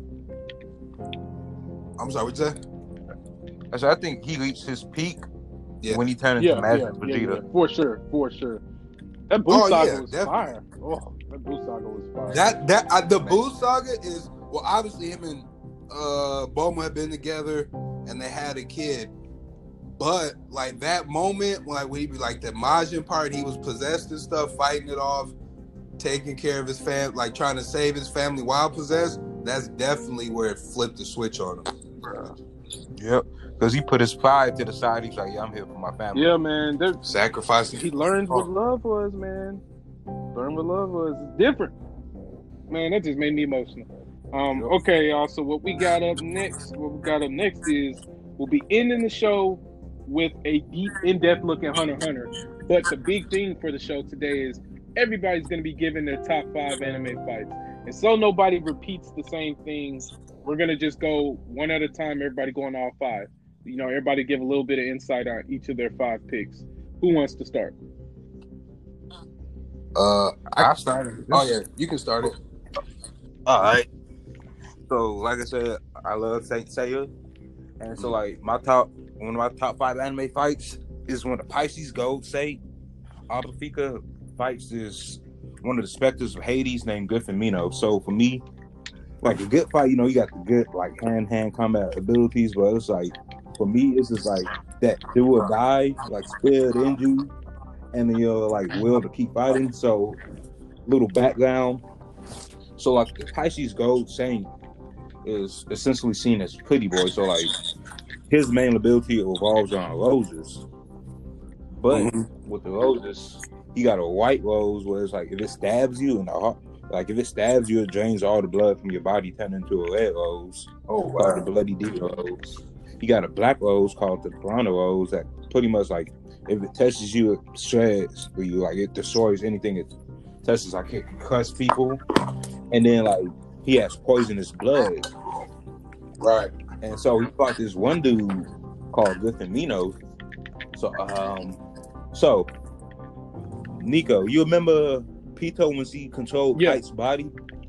I'm sorry, what'd you say? I said I think he reached his peak Yeah. when he turned into yeah, Master yeah, Vegeta. yeah, yeah, for sure, for sure. That Boo Oh, Saga yeah, was definitely. fire. Oh, that Boo Saga was fire. That that uh, the Boo Saga is well, obviously him and uh Bulma had been together and they had a kid, but like that moment when like when he be like the Majin part, he was possessed and stuff, fighting it off, taking care of his family, like trying to save his family while possessed. That's definitely where it flipped the switch on him. Yep, because he put his pride to the side. He's like, "Yeah, I'm here for my family." Yeah, man. They're, Sacrificing. he learned what love was, man. Learned what love was. It's different. Man, that just made me emotional. Um, okay, y'all. So what we got up next, what we got up next is we'll be ending the show with a deep, in-depth look at Hunter x Hunter. But the big thing for the show today is everybody's going to be giving their top five anime fights. And so nobody repeats the same things, we're going to just go one at a time, everybody going all five. You know, everybody give a little bit of insight on each of their five picks. Who wants to start? Uh, I, I started. oh yeah, you can start it. All right. So, like I said, I love Saint Seiya, and so like my top, one of my top five anime fights is when the Pisces go. Say, Alpafika fights is one of the specters of Hades named Griffin Mino. So for me, like a good fight, you know, you got the good like hand hand combat abilities, but it's like for me, it's just like that do or die, like spirit in you, and then your like will to keep fighting. So little background. So like the Pisces Gold Saint is essentially seen as pretty boy. So like his main ability revolves around roses, but mm-hmm. with the roses, he got a white rose where it's like if it stabs you in the heart, like if it stabs you, it drains all the blood from your body, turn into a red rose. Oh, wow. Called the Bloody Demon Rose. He got a black rose called the Piranha Rose that pretty much like if it touches you, it shreds for you. Like it destroys anything it touches. Like it can cuss people. And then like he has poisonous blood. Right. And so he fought this one dude called Griffin Mino. So um so Nico, you remember Pito when he controlled yeah. Kite's body?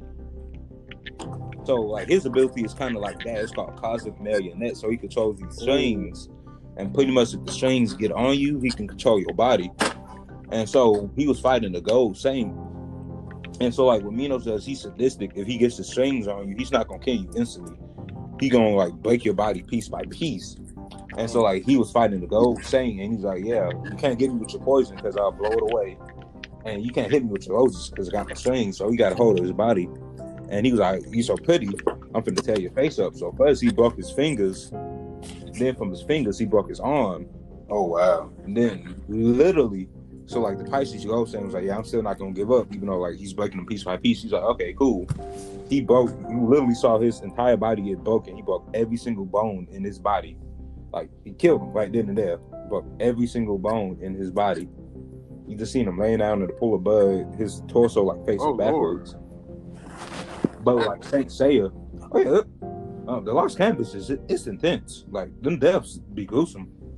So like his ability is kind of like that. It's called Cosmic Marionette. So he controls these strings, and pretty much if the strings get on you, he can control your body. And so he was fighting the Gold Saint. And so like what Mino does, he's sadistic. If he gets the strings on you, he's not gonna kill you instantly. He gonna like break your body piece by piece. And so like he was fighting the Gold Saint, and he's like, yeah, you can't get me with your poison because I'll blow it away. And you can't hit me with your roses because I got my strings. So he got a hold of his body. And he was like, "You're so pretty, I'm finna tear your face up." So first he broke his fingers. Then from his fingers, he broke his arm. Oh, wow. And then literally, so like the Pisces Gold Saint was like, "Yeah, I'm still not gonna give up," even though like he's breaking them piece by piece. He's like, "Okay, cool." He broke, you literally saw his entire body get broken. He broke every single bone in his body. Like he killed him right then and there. Broke every single bone in his body. You just seen him laying down in the pool of blood, his torso like facing oh, backwards. Lord. But like Saint Seiya, oh yeah, um, the Lost Canvas is it's intense. Like them deaths be gruesome.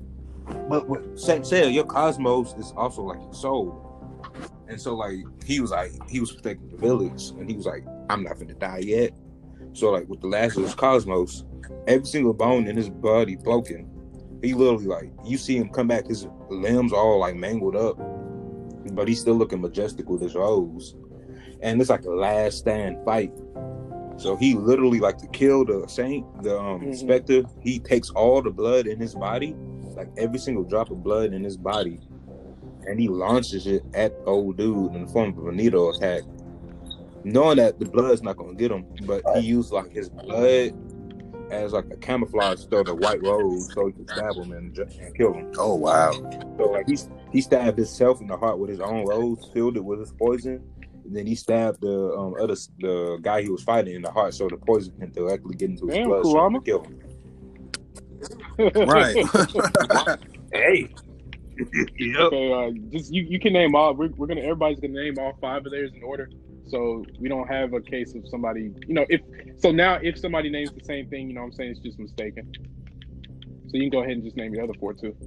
But with Saint Seiya, your cosmos is also like your soul. And so like he was like he was protecting the village, and he was like, I'm not gonna die yet. So like with the last of his cosmos, every single bone in his body broken. He literally like you see him come back, his limbs all like mangled up, but he's still looking majestic with his rose. And it's like a last stand fight. So he literally like to kill the saint, the um mm-hmm. Spectre. He takes all the blood in his body, like every single drop of blood in his body, and he launches it at old dude in the form of a needle attack, knowing that the blood's not gonna get him. But he used like his blood as like a camouflage to the white rose so he could stab him and, and kill him. Oh wow! So like he he stabbed himself in the heart with his own rose, filled it with his poison. And then he stabbed the um, other the guy he was fighting in the heart, so the poison can directly get into his Damn, blood so to kill him. Right. Hey. Yep. Okay, uh, just you, you can name all. We're, we're gonna everybody's gonna name all five of theirs in order, so we don't have a case of somebody. You know, if so now if somebody names the same thing, you know, what I'm saying it's just mistaken. So you can go ahead and just name the other four too.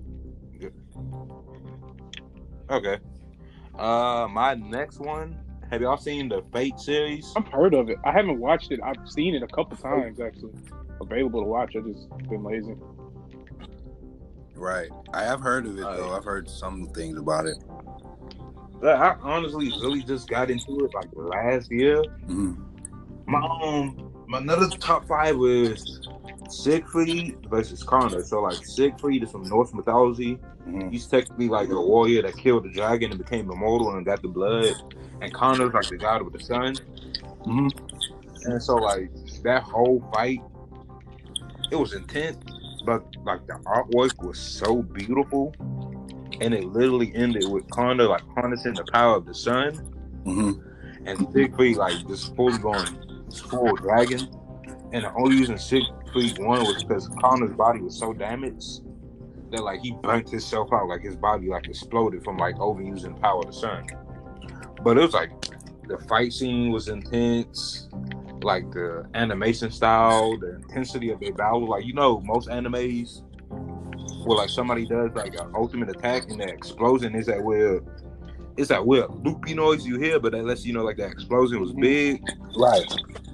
Okay. Uh, my next one. Have y'all seen the Fate series? I've heard of it. I haven't watched it. I've seen it a couple times actually. Available to watch. I just been lazy. Right. I have heard of it uh, though. I've heard some things about it. I honestly really just got into it like last year. Mm-hmm. My um, my another top five was Siegfried versus Connor. So like Siegfried is from Norse mythology. Mm-hmm. He's technically like a warrior that killed the dragon and became immortal and got the blood. And Connor's like the god with the sun. Mm-hmm. And so like that whole fight, it was intense, but like the artwork was so beautiful, and it literally ended with Connor like harnessing the power of the sun, mm-hmm. and Siegfried like just fully going full dragon. And the only reason Siegfried won was because Connor's body was so damaged that like he burnt himself out, like his body like exploded from like overusing the power of the sun. But it was like the fight scene was intense, like the animation style, the intensity of their battle. Like, you know, most animes where like somebody does like an ultimate attack and the explosion is that weird, it's that weird loopy noise you hear, but that lets you know like that explosion was big. Right.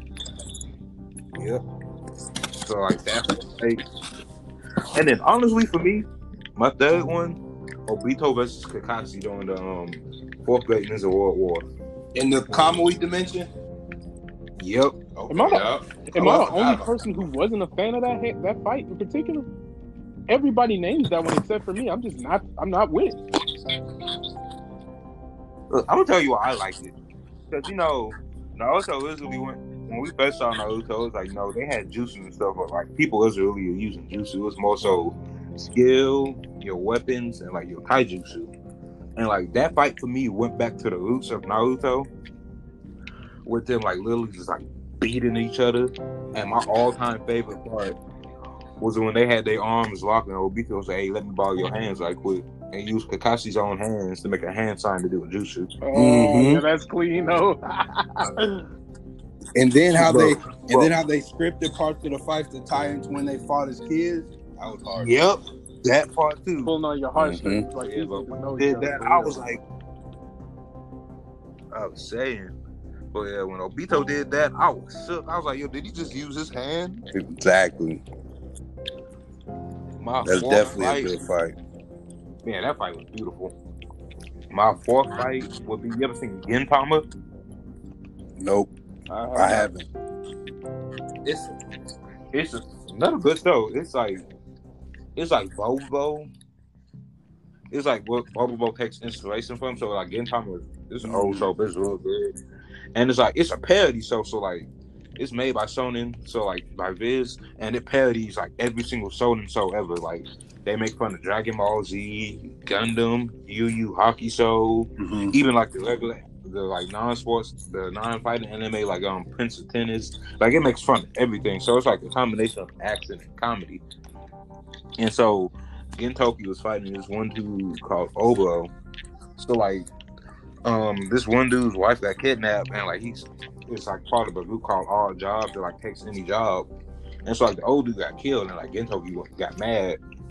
Yep. So like that's like, and then honestly for me, my third one, Obito versus Kakashi during the um fourth Great Ninja World War. In the Kamui dimension? Yep. Okay, am I, yep. Am I, I the only person who wasn't a fan of that that fight in particular? Everybody names that one except for me. I'm just not. I'm not with. Look, I'm gonna tell you why I liked it, because you know Naruto originally went when we first saw Naruto. It was like, you know, they had jutsu and stuff, but like people wasn't really using jutsu. It was more so skill, your weapons, and like your taijutsu. And like that fight for me went back to the roots of Naruto, with them like literally just like beating each other. And my all-time favorite part was when they had their arms locked and Obito said, "Hey, let me borrow your hands right quick," and use Kakashi's own hands to make a hand sign to do a jutsu. Oh, mm-hmm. Yeah, that's clean though. And then how bro, they bro. and then how they scripted parts of the fights to tie into when they fought as kids. That was hard. Yep, that part too. Pulling on your heartstrings, mm-hmm. like yeah, but did that. I was like, I was saying. But yeah, when Obito did that, I was shook. I was like, yo, did he just use his hand? Exactly. My That's definitely fight, a good fight. Man, that fight was beautiful. My fourth fight would be, you ever seen Gintama? Nope. I, I haven't. It's it's a, another good show. It's like it's like Bobo. It's like what Bobo takes inspiration from. So like Gintama, it's an old show, but it's real good. And it's like it's a parody show, so like it's made by Shonen, so like by Viz, and it parodies like every single Shonen show ever. Like they make fun of Dragon Ball Z, Gundam, Yu Yu Hakusho, mm-hmm. even like the regular, the like non-sports, the non-fighting anime, like um Prince of Tennis. Like it makes fun of everything. So it's like a combination of action and comedy. And so Gintoki was fighting this one dude called Oboro. So like. Um, this one dude's wife got kidnapped, and like he's it's like part of a group called All Jobs that like takes any job, and so like the old dude got killed, and like Gintoki got mad,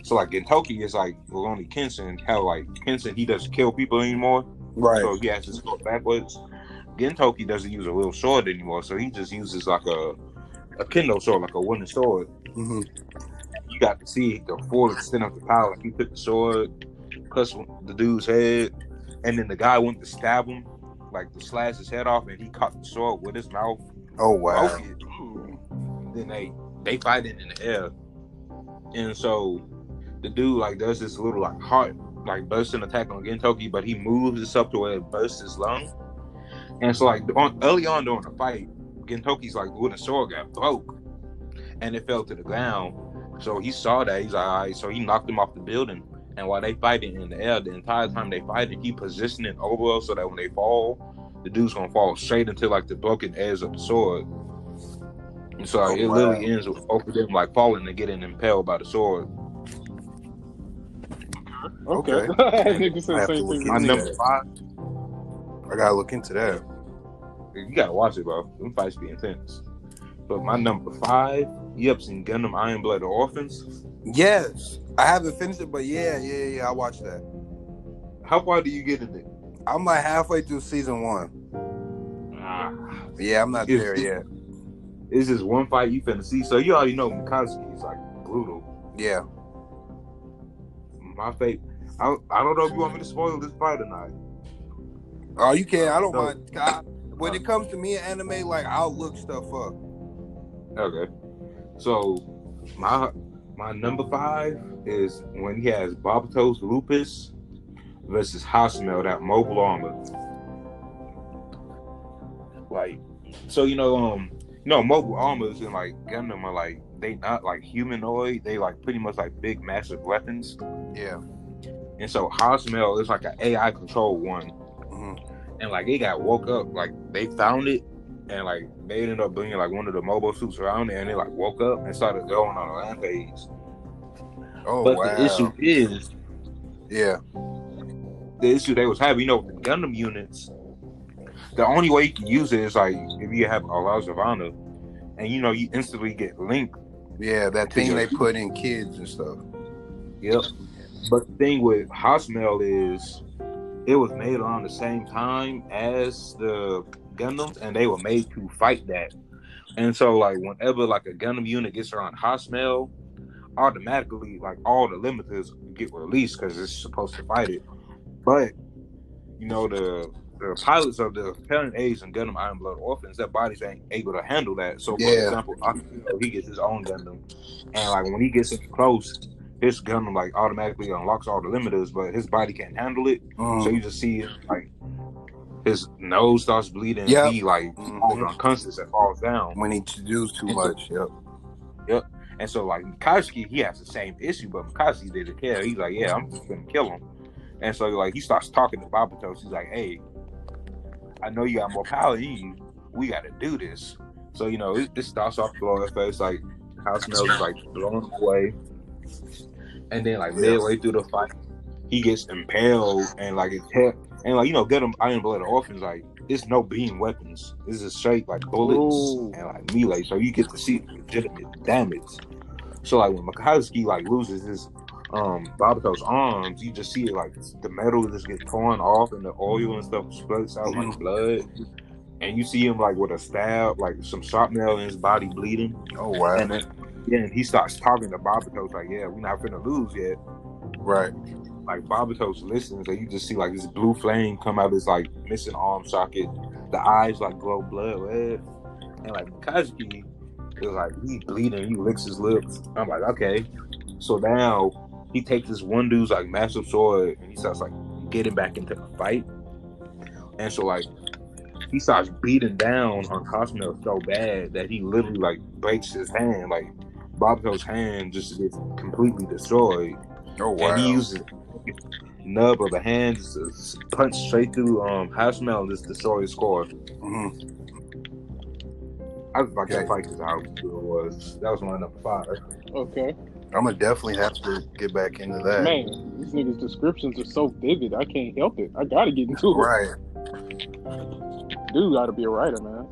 So like Gintoki is like Rurouni Kenshin, how like Kenshin he doesn't kill people anymore. Right. So he has to go backwards. Gintoki doesn't use a real sword anymore, so he just uses like a a kendo sword, like a wooden sword. Mm-hmm. You got to see the full extent of the power. Like he took the sword, cussed the dude's head, and then the guy went to stab him, like to slash his head off, and he caught the sword with his mouth. Oh wow! Broke it. Then they they fight it in the air, and so the dude like does this little like heart like bursting attack on Gintoki, but he moves this up to where it bursts his lung. And so like on, early on during the fight, Gintoki's like wooden sword got broke, and it fell to the ground. So he saw that. He's like, all right. So he knocked him off the building. And while they fighting in the air, the entire time they fighting, he positioning over so that when they fall, the dude's gonna fall straight into like the broken edge of the sword. And so like, Oh, it wow. literally ends with both of them like falling and getting impaled by the sword. Okay. Okay. Nigga I said have the to same look thing. My into number that. five, I gotta look into that. you gotta watch it, bro. Them fights be intense. But my number five, you ever seen Gundam Iron Blooded Orphans? Yes, I haven't finished it, but yeah, yeah, yeah. I watched that. How far do you get in it? I'm like halfway through season one. Ah, Yeah, I'm not It's- there yet. it's just one fight you finna see. So you already know Mikazuki is like brutal. Yeah. My fate. I, I don't know if you want me to spoil this fight or not. Oh, you can. I don't No. mind. I, when it comes to me and anime, like I'll look stuff up. Okay. So my my number five is when he has Barbatos Lupus versus Hosmel, that mobile armor. Like, so you know, um, you know, mobile armors and like Gundam are like they not like humanoid. They like pretty much like big, massive weapons. Yeah. And so Hosmel is like an A I controlled one. hmm And like it got woke up, like they found it, and like they ended up bringing like one of the mobile suits around there, and they like woke up and started going on a rampage. Oh But wow. the issue is, Yeah. the issue they was having, you know, with the Gundam units, the only way you can use it is like if you have Alaz of Honor, and you know you instantly get Link. Yeah, that To thing your- they put in kids and stuff. Yep. But the thing with Hosmel is, it was made around the same time as the Gundams, and they were made to fight that. And so, like, whenever like a Gundam unit gets around Hosmel, automatically, like, all the limiters get released because it's supposed to fight it. But you know, the the pilots of the parent age and Gundam Iron Blood Orphans, their bodies ain't able to handle that. So, for Yeah. example, Akio, he gets his own Gundam, and like when he gets in close, his Gundam like automatically unlocks all the limiters, but his body can't handle it. Mhm. So you just see like his nose starts bleeding. Yep. He like Mhm. falls unconscious and falls down. When he does too much. Yep. And so like Mikazuki, he has the same issue, but Mikazuki didn't care. He's like, yeah, I'm just gonna kill him. And so like he starts talking to Barbatos. He's like, hey, I know you got more power than you. We got to do this. So you know, it, it starts off slow at first, like Hosmel is like blown away, and then like midway through the fight, he gets impaled and like it's hit. And like you know, get them Iron Blood Orphans, like it's no beam weapons. This is straight like bullets Ooh. and like melee. So you get to see legitimate damage. So like when Mikazuki like loses his um Barbatos arms, you just see it like the metal just get torn off and the oil and stuff splurts out like blood. And you see him like with a stab, like some shrapnel in his body bleeding. Oh wow. And then yeah, and he starts talking to Barbatos like, yeah, we're not finna lose yet. Right. Like Barbatos listens, and you just see like this blue flame come out of his like missing arm socket. The eyes like glow blood red, and like Mikazuki is like he bleeding. He licks his lips. I'm like, okay. So now he takes this one dude's like massive sword and he starts like getting back into the fight. And so like he starts beating down on Hosmel so bad that he literally like breaks his hand. Like Barbatos' hand just gets completely destroyed. Oh wow. And he uses nub of the hand just to punch straight through um Hosmel and just destroy his score. hmm I was about Okay. to fight because how good it was. That was my number five. Okay. I'm gonna definitely have to get back into that. Man, these niggas' descriptions are so vivid. I can't help it. I gotta get into it. Right. Dude gotta be a writer, man.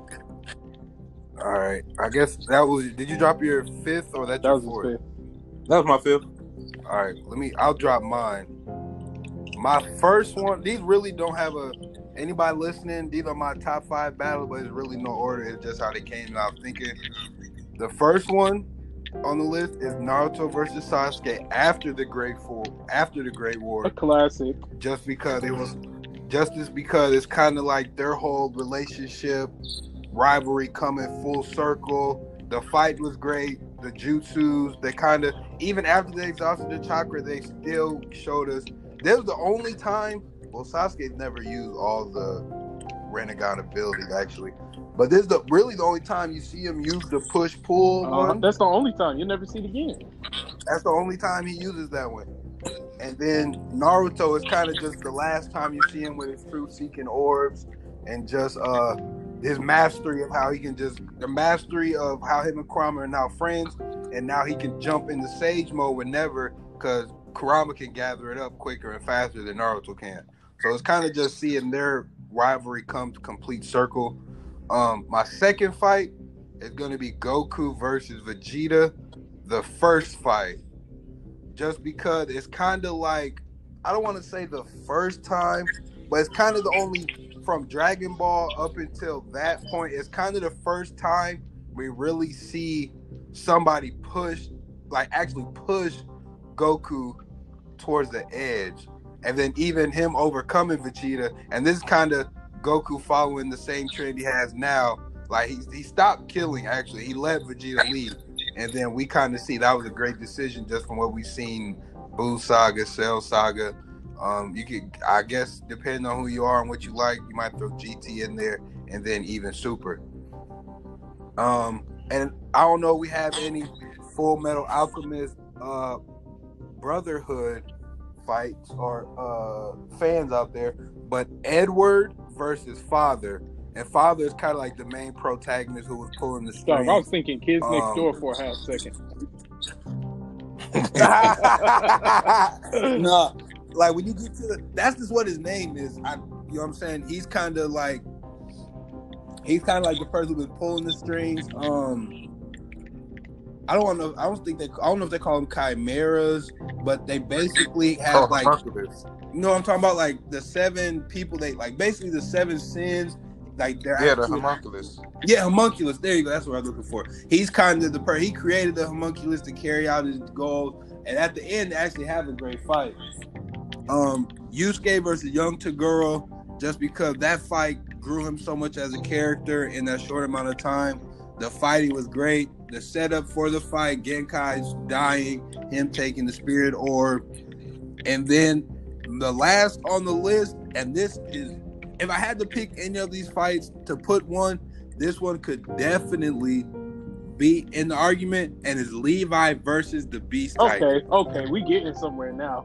All right. I guess that was. Did you drop your fifth or that That your was his fourth? fifth. That was my fifth. All right, let me. I'll drop mine. My first one. These really don't have a. Anybody listening? These are my top five battles, but it's really no order. It's just how they came out thinking. The first one on the list is Naruto versus Sasuke after the Great War. After the Great War, A classic. just because it was, just as because it's kind of like their whole relationship, rivalry coming full circle. The fight was great. The jutsus, they kind of, even after they exhausted the chakra, they still showed us. This was the only time. Well, Sasuke never used all the Rinnegan abilities actually, but this is the really the only time you see him use the push pull Uh, one. that's the only time. You'll never see it again. That's the only time he uses that one. And then Naruto is kind of just the last time you see him with his truth-seeking orbs and just uh his mastery of how he can just the mastery of how him and Kurama are now friends, and now he can jump into Sage mode whenever because Kurama can gather it up quicker and faster than Naruto can. So it's kind of just seeing their rivalry come to complete circle. Um, my second fight is going to be Goku versus Vegeta, the first fight. Just because it's kind of like, I don't want to say the first time, but it's kind of the only, from Dragon Ball up until that point, it's kind of the first time we really see somebody push, like actually push Goku towards the edge. And then even him overcoming Vegeta, and this is kind of Goku following the same trend he has now. Like he he stopped killing. Actually, he let Vegeta lead, and then we kind of see that was a great decision just from what we've seen. Buu Saga, Cell Saga. Um, you could, I guess, depending on who you are and what you like, you might throw G T in there, and then even Super. Um, and I don't know if we have any Full Metal Alchemist uh, Brotherhood fights or uh fans out there, but Edward versus Father, and Father is kind of like the main protagonist who was pulling the Sorry, strings. I was thinking Kids Next Um, Door for a half second. No, like when you get to the, that's just what his name is. I, you know what I'm saying? He's kind of like, he's kind of like the person who was pulling the strings. Um, I don't know. I don't think they. I don't know if they call them chimeras, but they basically have Oh, like, homunculus. you know what I'm talking about? Like the seven people. They like basically the seven sins. Like they're Yeah, the actually- homunculus. Yeah, homunculus. There you go. That's what I'm looking for. He's kind of the person. He created the homunculus to carry out his goals, and at the end, they actually have a great fight. Um, Yusuke versus Young Toguro, just because that fight grew him so much as a character in that short amount of time. The fighting was great. The setup for the fight, Genkai's dying, him taking the spirit orb, and then the last on the list, and this is, if I had to pick any of these fights to put one, this one could definitely be in the argument, and it's Levi versus the Beast Titan. Okay, okay, we getting somewhere now.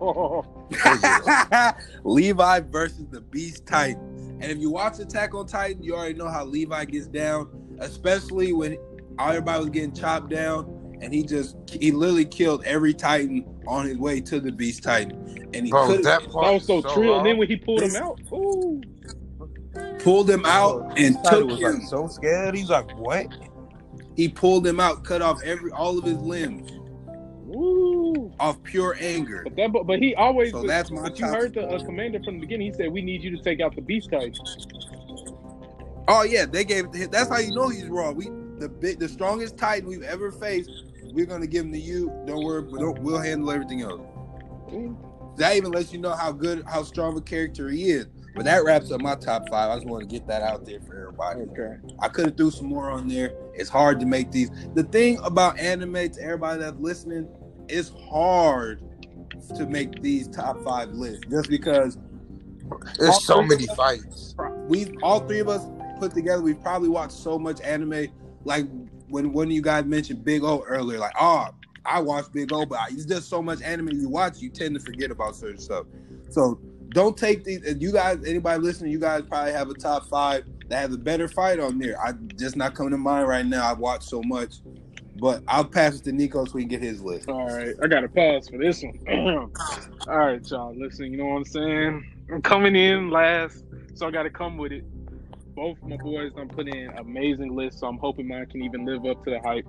Levi versus the Beast Titan. And if you watch Attack on Titan, you already know how Levi gets down, especially when everybody was getting chopped down, and he just he literally killed every Titan on his way to the Beast Titan. And he Bro, could that That part was so so true. wrong. And then when he pulled him This- out, ooh, pulled him out and Titan took was him. like so scared. He's like, what? He pulled him out, cut off every all of his limbs ooh. off pure anger. But that, but, but he always. So but, that's my but you top- heard the uh, commander from the beginning. He said, "We need you to take out the Beast Titan." Oh yeah, they gave it to him. That's how you know he's raw. We the big, the strongest Titan we've ever faced. We're gonna give him to you. Don't worry, but don't, we'll handle everything else. That even lets you know how good, how strong a character he is. But that wraps up my top five. I just want to get that out there for everybody. Okay. I could have threw some more on there. It's hard to make these. The thing about anime, to everybody that's listening, it's hard to make these top five lists just because all There's so three many of us- fights. we all three of us put together. We've probably watched so much anime. Like when one of you guys mentioned Big O earlier, like oh, I watched Big O, but it's just so much anime you watch, you tend to forget about certain stuff. So don't take these. If you guys, anybody listening, you guys probably have a top five that have a better fight on there. I just not coming to mind right now. I've watched so much, but I'll pass it to Nico so we can get his list. All right, I got to pause for this one. All right, y'all, listen, you know what I'm saying? I'm coming in last, so I got to come with it. Both my boys done put in amazing lists, so I'm hoping mine can even live up to the hype.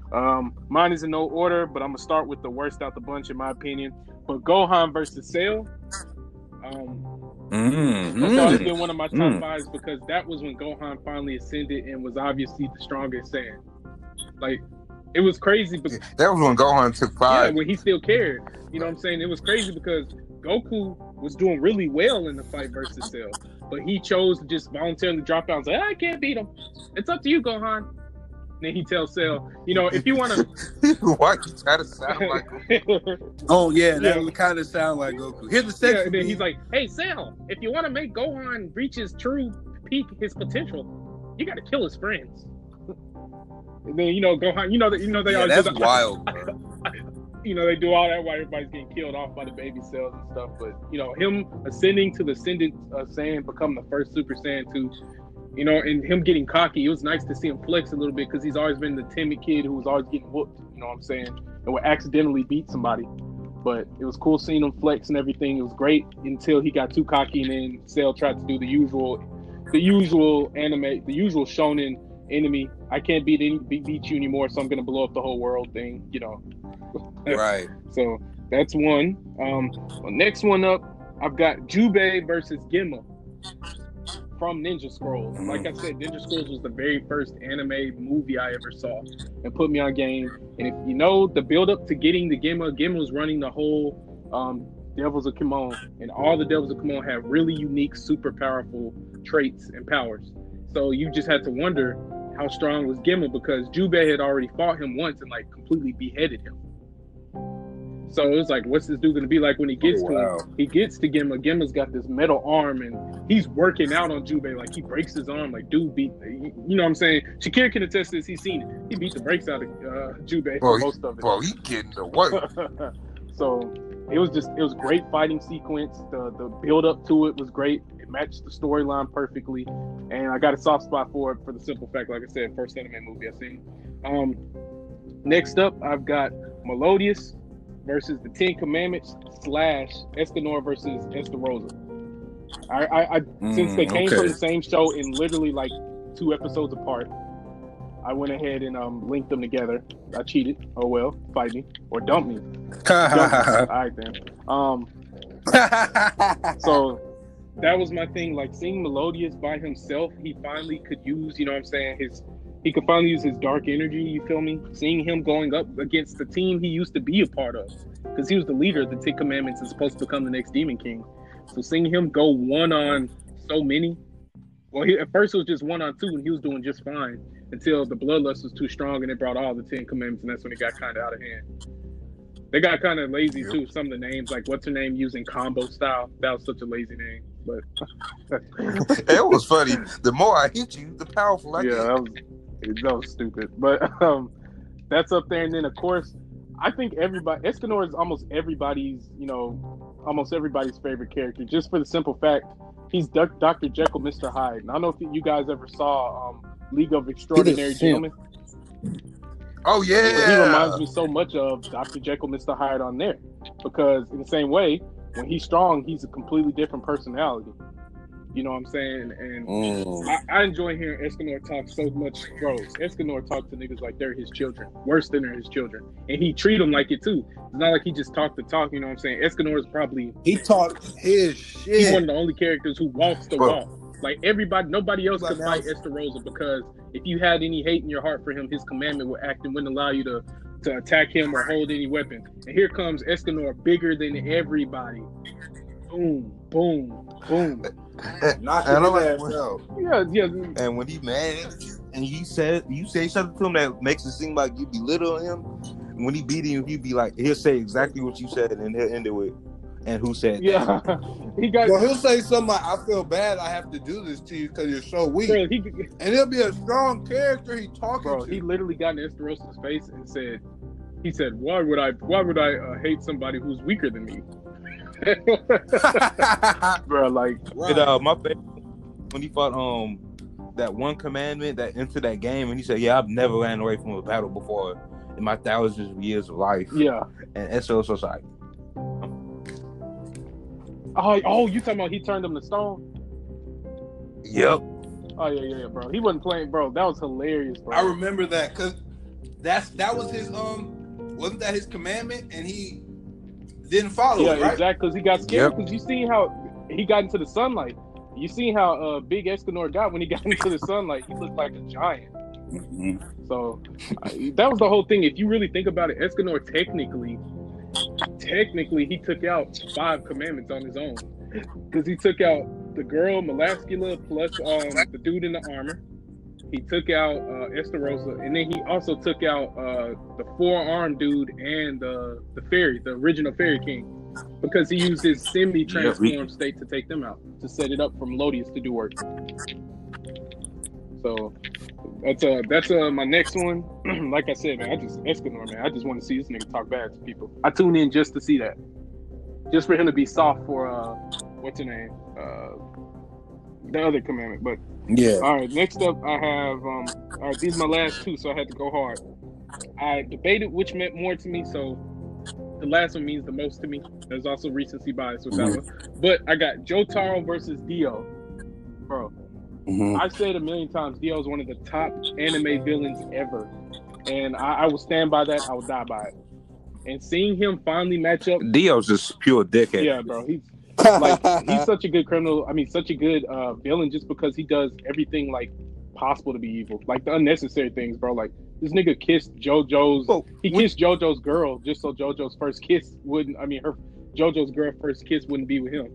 Um, mine is in no order, but I'm gonna start with the worst out the bunch, in my opinion. But Gohan versus Cell. Um, Mm, That's always mm, been one of my top mm. fives because that was when Gohan finally ascended and was obviously the strongest Saiyan. Like, it was crazy. Because, That was when Gohan took yeah, five. when he still cared. You know what I'm saying? It was crazy because Goku was doing really well in the fight versus Cell. But he chose to just voluntarily drop out and say, I can't beat him. It's up to you, Gohan. And then he tells Cell, you know, if you want to... Why you try to sound like Oh yeah, that Yeah. would kind of sound like Goku. Here's the Yeah, section. and then he's like, hey, Cell, if you want to make Gohan reach his true peak, his potential, you got to kill his friends. And then, you know, Gohan, you know, that you know they yeah, always that's do the, wild, bro. you know, they do all that while everybody's getting killed off by the baby cells and stuff. But, you know, him ascending to the ascendant uh, Saiyan, become the first Super Saiyan two, you know, and him getting cocky, it was nice to see him flex a little bit because he's always been the timid kid who was always getting whooped, you know what I'm saying, and would accidentally beat somebody. But it was cool seeing him flex and everything. It was great until he got too cocky and then Cell tried to do the usual, the usual anime, the usual shonen enemy. I can't beat any beat, beat you anymore, so I'm gonna blow up the whole world thing, you know. Right. So that's one. Um, well, next one up, I've got Jubei versus Gemma from Ninja Scrolls. Like I said, Ninja Scrolls was the very first anime movie I ever saw and put me on game. And if you know the build up to getting the Gemma, Gemma was running the whole um, Devils of Kimon, and all the Devils of Kimon have really unique, super powerful traits and powers. So you just had to wonder how strong was Gemma because Jubei had already fought him once and like completely beheaded him. So it was like, what's this dude gonna be like when he gets Oh, to wow. him? He gets to Gemma. Gemma's got this metal arm, and he's working out on Jubei. Like he breaks his arm. Like dude beat, you know what I'm saying? Shakir can attest to this. He's seen it. He beat the brakes out of uh, Jubei Bro, for he, most of it. bro, he getting the work. So it was just, it was great fighting sequence. The the build up to it was great. It matched the storyline perfectly, and I got a soft spot for it for the simple fact, like I said, first anime movie I've seen. Um, next up, I've got Melodious versus the Ten Commandments slash Escanor versus Estarossa. I, I, I Mm, since they came okay. from the same show and literally like two episodes apart, I went ahead and um linked them together. I cheated. Oh well, fight me or dump me. Dump me. All right then. Um, so that was my thing. Like seeing Melodious by himself, he finally could use, you know what I'm saying, his he could finally use his dark energy, you feel me? Seeing him going up against the team he used to be a part of. Because he was the leader of the Ten Commandments and supposed to become the next Demon King. So seeing him go one on so many, well, he, at first it was just one on two and he was doing just fine until the bloodlust was too strong and it brought all the Ten Commandments, and that's when it got kind of out of hand. They got kind of lazy Yep. too. Some of the names, like what's her name, using combo style. That was such a lazy name. But It was funny. The more I hit you, the powerful I yeah, get. that was that was stupid. But um, that's up there. And then of course, I think everybody Escanor is almost everybody's, you know, almost everybody's favorite character, just for the simple fact he's Doctor Jekyll, Mister Hyde. And I don't know if you guys ever saw um, League of Extraordinary simp. Gentlemen. Oh yeah. But he reminds me so much of Doctor Jekyll, Mister Hyde on there, because in the same way, when he's strong, he's a completely different personality. You know what I'm saying? And Mm. I, I enjoy hearing Escanor talk so much. Bro, Escanor talk to niggas like they're his children, worse than they're his children, and he treat them like it too. It's not like he just talk the talk. You know what I'm saying? Escanor is probably He talked his shit. he's one of the only characters who walks the Bro. walk. Like everybody, nobody else could Like fight Estarossa, because if you had any hate in your heart for him, his commandment would act and wouldn't allow you to, to attack him or hold any weapon. And here comes Escanor, bigger than everybody. Boom, boom, boom. Knock And I'm his like, ass well, out. Yeah, yeah. and when he mad and you said you say something to him that makes it seem like you belittle him, and when he beat him, he'd be like, he'll say exactly what you said, and he'll end it with, and who said that? Yeah, he got. Well, he'll say something like, I feel bad I have to do this to you because you're so weak. Bro, he, And he'll be a strong character he talking bro, to. he literally got in Estarossa's face and said, "He said, why would I? Why would I uh, hate somebody who's weaker than me?" Bro, like, Right. And, uh, my favorite when he fought um that one commandment that into that game, and he said, "Yeah, I've never ran away from a battle before in my thousands of years of life." yeah. And S O S was like, Oh, oh, you talking about he turned him to stone? "Yep." Oh yeah, yeah, yeah, bro. He wasn't playing, bro. That was hilarious, bro. I remember that because that's that was his um wasn't that his commandment, and he didn't follow Yeah, it, right? exactly. Because he got scared. Yep. Because you seen how he got into the sunlight. You seen how uh, big Escanor got when he got into the sunlight. He looked like a giant. Mhm. So uh, that was the whole thing. If you really think about it, Escanor technically, technically, he took out five commandments on his own. Because he took out the girl Melascula plus um, the dude in the armor. He took out uh, Estarossa, and then he also took out uh, the four-armed dude and uh, the fairy, the original Fairy King, because he used his semi-transformed Yeah, we- state to take them out, to set it up for Melodius to do work. So that's uh that's uh my next one. Like I said, man, I just Escanor, man. I just want to see this nigga talk bad to people. I tune in just to see that, just for him to be soft for uh what's her name, uh the other commandment, but. Yeah. All right, next up I have um all right, these are my last two, so I had to go hard. I debated which meant more to me, so the last one means the most to me. There's also recency bias with that one. But I got Jotaro versus Dio. Bro, Mhm. I've said a million times Dio is one of the top anime villains ever. And I, I will stand by that, I will die by it. And seeing him finally match up, Dio's just pure dickhead. yeah, bro, he's like he's such a good criminal. I mean, such a good uh, villain just because he does everything like possible to be evil, like the unnecessary things, bro. Like this nigga kissed JoJo's. Oh, he we- kissed JoJo's girl just so JoJo's first kiss wouldn't. I mean, her JoJo's girl first kiss wouldn't be with him.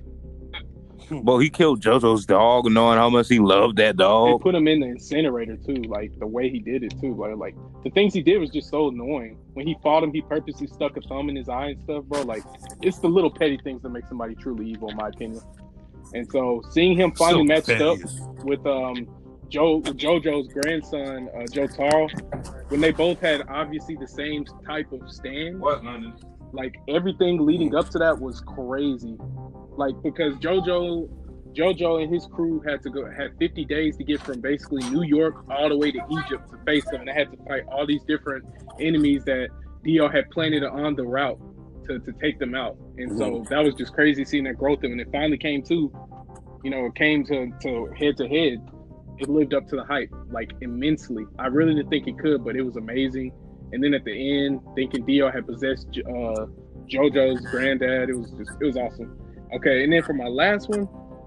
Well, he killed JoJo's dog, knowing how much he loved that And dog. put him in the incinerator too. Like the way he did it too. Like, like the things he did was just so annoying. When he fought him, he purposely stuck a thumb in his eye and stuff, bro. Like it's the little petty things that make somebody truly evil, in my opinion. And so seeing him finally So matched up petty. with um Joe JoJo's grandson, uh, Jotaro, when they both had obviously the same type of stand. What, London? Like everything leading up to that was crazy. Like because JoJo, JoJo and his crew had to go had fifty days to get from basically New York all the way to Egypt to face them. And they had to fight all these different enemies that Dio had planted on the route to, to take them out. And so that was just crazy seeing that growth. And it finally came to, you know, it came to, to head to head. It lived up to the hype like immensely. I really didn't think it could, but it was amazing. And then at the end, thinking Dio had possessed uh, JoJo's granddad, it was just it was awesome. Okay, and then for my last one,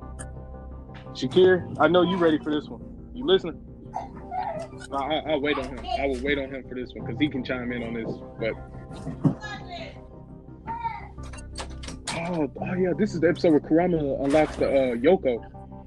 Shakir, I know you ready for this one. You listening? I, I, I'll wait on him. I will wait on him for this one because he can chime in on this. But oh, oh yeah, this is the episode where Kurama unlocks the uh, Yoko.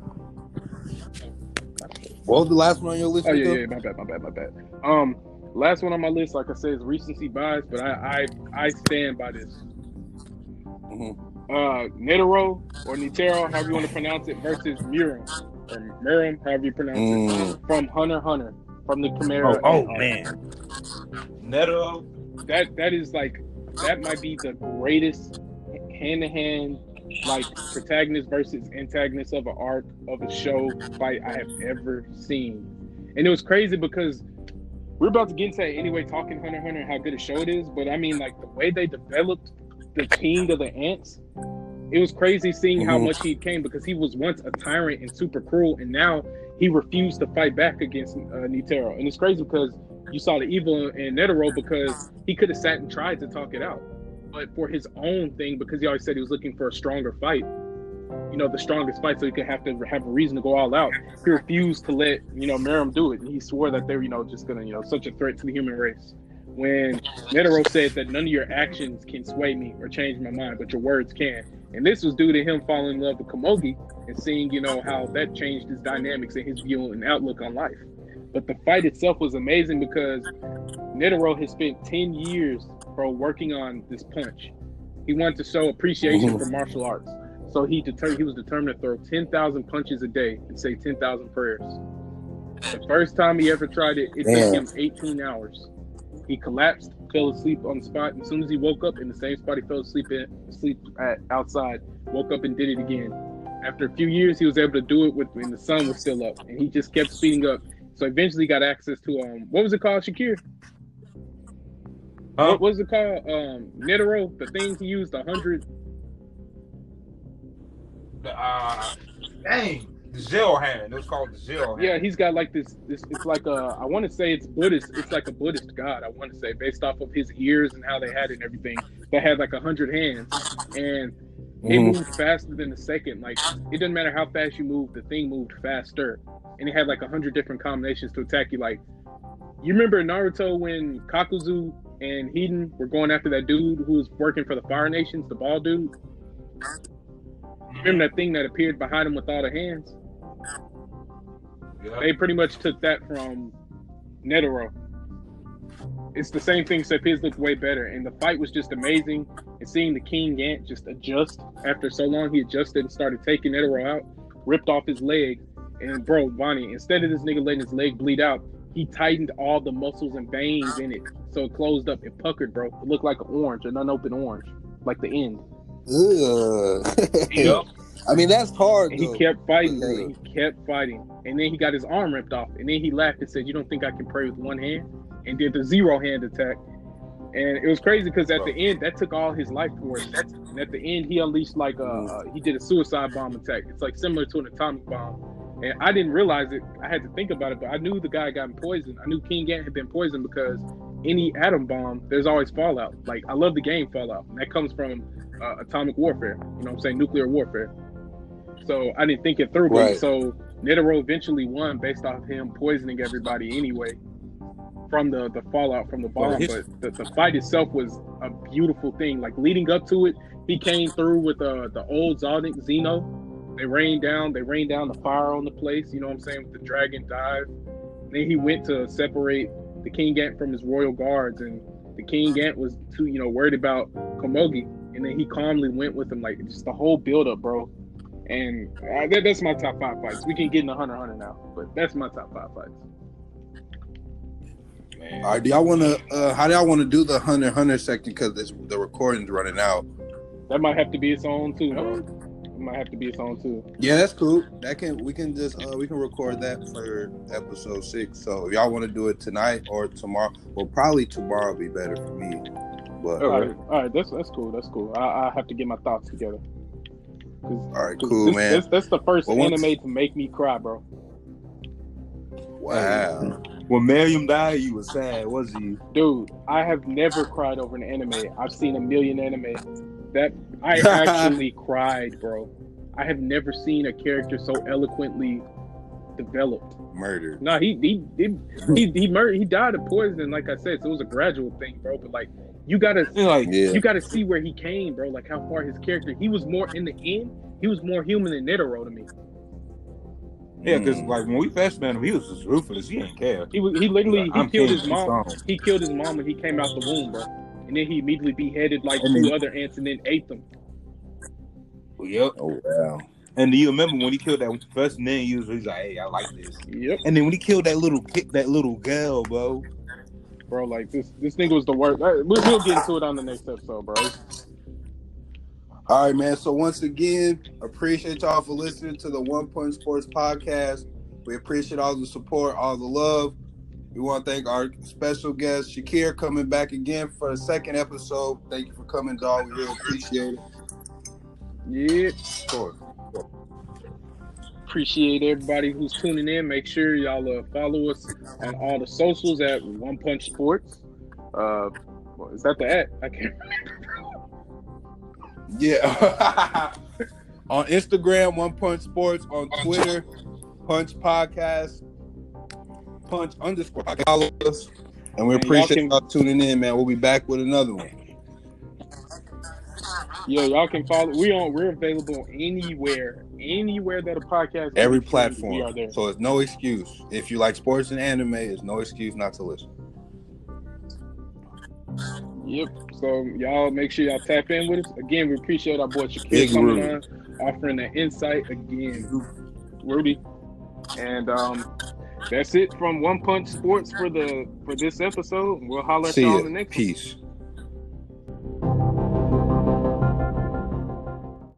What was the last one on your list? Oh yeah, Rico? yeah, my bad, my bad, my bad. Um, last one on my list, like I said, is recency bias, but I I, I stand by this. Mhm. Uh, Netero or Netero, however you want to pronounce it, versus Miram or Miram, however you pronounce Mm. it, from Hunter x Hunter, from the Chimera. Oh, oh and, uh, man. Neto. that that is like that might be the greatest hand to hand like protagonist versus antagonist of an arc of a show fight I have ever seen. And it was crazy because we're about to get into that anyway, talking Hunter x Hunter and how good a show it is, but I mean like the way they developed the king of the ants, it was crazy seeing how Mhm. much he came because he was once a tyrant and super cruel, and now he refused to fight back against uh, Netero. And it's crazy because you saw the evil in Netero because he could have sat and tried to talk it out, but for his own thing, because he always said he was looking for a stronger fight, you know, the strongest fight, so he could have to have a reason to go all out. He refused to let, you know, Miram do it. And he swore that they were, you know, just gonna, you know, such a threat to the human race. When Netero said that none of your actions can sway me or change my mind, but your words can. And this was due to him falling in love with Komogi and seeing, you know, how that changed his dynamics and his view and outlook on life. But the fight itself was amazing because Netero has spent ten years, bro, working on this punch. He wanted to show appreciation for martial arts. So he deter- he was determined to throw ten thousand punches a day and say ten thousand prayers. The first time he ever tried it, it Damn. took him eighteen hours. He collapsed, fell asleep on the spot, and as soon as he woke up in the same spot he fell asleep in, sleep at outside, woke up and did it again. After a few years, he was able to do it with when the sun was still up, and he just kept speeding up. So eventually, he got access to um, what was it called, Shakir? Huh? What was it called? Um, Netero, the thing he used, a hundred. Uh, dang. The Gel hand. It was called the Gel hand. Yeah, he's got like this. This it's like a. I want to say it's Buddhist. It's like a Buddhist god. I want to say based off of his ears and how they had it and everything. That had like a hundred hands, and it Mhm. moved faster than the second. Like it doesn't matter how fast you move, the thing moved faster, and it had like a hundred different combinations to attack you. Like you remember Naruto when Kakuzu and Hiden were going after that dude who was working for the Fire Nations, the bald dude. Remember that thing that appeared behind him with all the hands? Yeah. They pretty much took that from Netero. It's the same thing, except his looked way better. And the fight was just amazing. And seeing the King Gant just adjust after so long, he adjusted and started taking Netero out, ripped off his leg. And bro, Bonnie, instead of this nigga letting his leg bleed out, he tightened all the muscles and veins in it. So it closed up and puckered, bro. It looked like an orange, an unopened orange, like the end. Ugh. Yep. I mean, that's hard. And he though. kept fighting, bro. Yeah. He kept fighting. And then he got his arm ripped off. And then he laughed and said, "You don't think I can pray with one hand?" And did the zero hand attack. And it was crazy because at the end, that took all his life force. And at the end, he unleashed like a, he did a suicide bomb attack. It's like similar to an atomic bomb. And I didn't realize it. I had to think about it, but I knew the guy got poisoned. I knew King Gant had been poisoned because any atom bomb, there's always fallout. Like, I love the game Fallout. And that comes from uh, atomic warfare. You know what I'm saying? Nuclear warfare. So I didn't think it through. Right. So Netero eventually won based off him poisoning everybody anyway from the, the fallout from the bomb. Well, his- but the, the fight itself was a beautiful thing. Like, leading up to it, he came through with uh, the old Zodic Xeno. They rained down, they rained down the fire on the place, you know what I'm saying, with the dragon dive. Then he went to separate the King Gant from his royal guards, and the King Gant was too, you know, worried about Komogi. And then he calmly went with him, like, just the whole build up, bro. And uh, that, that's my top five fights. We can get into Hunter x Hunter now, but that's my top five fights. Man. All right, do y'all want to? Uh, how do y'all want to do the Hunter x Hunter section? Because the recording's running out. That might have to be its own too, bro. It might have to be its own too. Yeah, that's cool. That can we can just uh, we can record that for episode six. So if y'all want to do it tonight or tomorrow, well, probably tomorrow would be better for me. But All right, all right, that's that's cool. That's cool. I, I have to get my thoughts together. all right, 'Cause cool, this, man. This, that's the first Well, once- anime to make me cry, bro. Wow. When Miriam died, you was sad, was you? Dude, I have never cried over an anime. I've seen a million anime. That I actually cried, bro. I have never seen a character so eloquently developed. Murdered. No, he he he he he, murdered, he died of poison, like I said. So it was a gradual thing, bro. But like, you gotta It's like, Yeah. you gotta see where he came, bro. Like how far his character. He was more in the end. He was more human than Netero to me. yeah, because Mm. like when we first met him, he was just ruthless. He didn't care. He was he literally Like, he I'm killed king, his you mom. strong. He killed his mom when he came out the womb, bro. And then he immediately beheaded like And two then- other ants and then ate them. Yep. Oh wow. And do you remember when he killed that first ninja user? He's like, "Hey, I like this." Yep, And then when he killed that little kid, that little girl, bro. bro. Like this this nigga was the worst. Uh, We'll, we'll get into it on the next episode, bro. All right, man. So once again, appreciate y'all for listening to the One Punch Sports Podcast. We appreciate all the support, all the love. We want to thank our special guest, Shakir, coming back again for a second episode. Thank you for coming, dog. We really appreciate it. Yeah. Sure. Appreciate everybody who's tuning in. Make sure y'all uh, follow us on all the socials at One Punch Sports. Uh, well, is that the at? I can't. Yeah. On Instagram, One Punch Sports. On Twitter, Punch Podcast. Punch underscore. Follow us. And we Man, y'all appreciate can- y'all tuning in, man. We'll be back with another one. Yo, y'all can follow. We on. We're available anywhere, anywhere that a podcast. Every is, We platform. are there. So it's no excuse. If you like sports and anime, it's no excuse not to listen. Yep. So y'all make sure y'all tap in with us. Again, we appreciate our boy Shakir Big coming Rudy. on, offering that insight again. Rudy. And um that's it from One Punch Sports for the for this episode. We'll holler at See y'all ya. on the next one. Peace.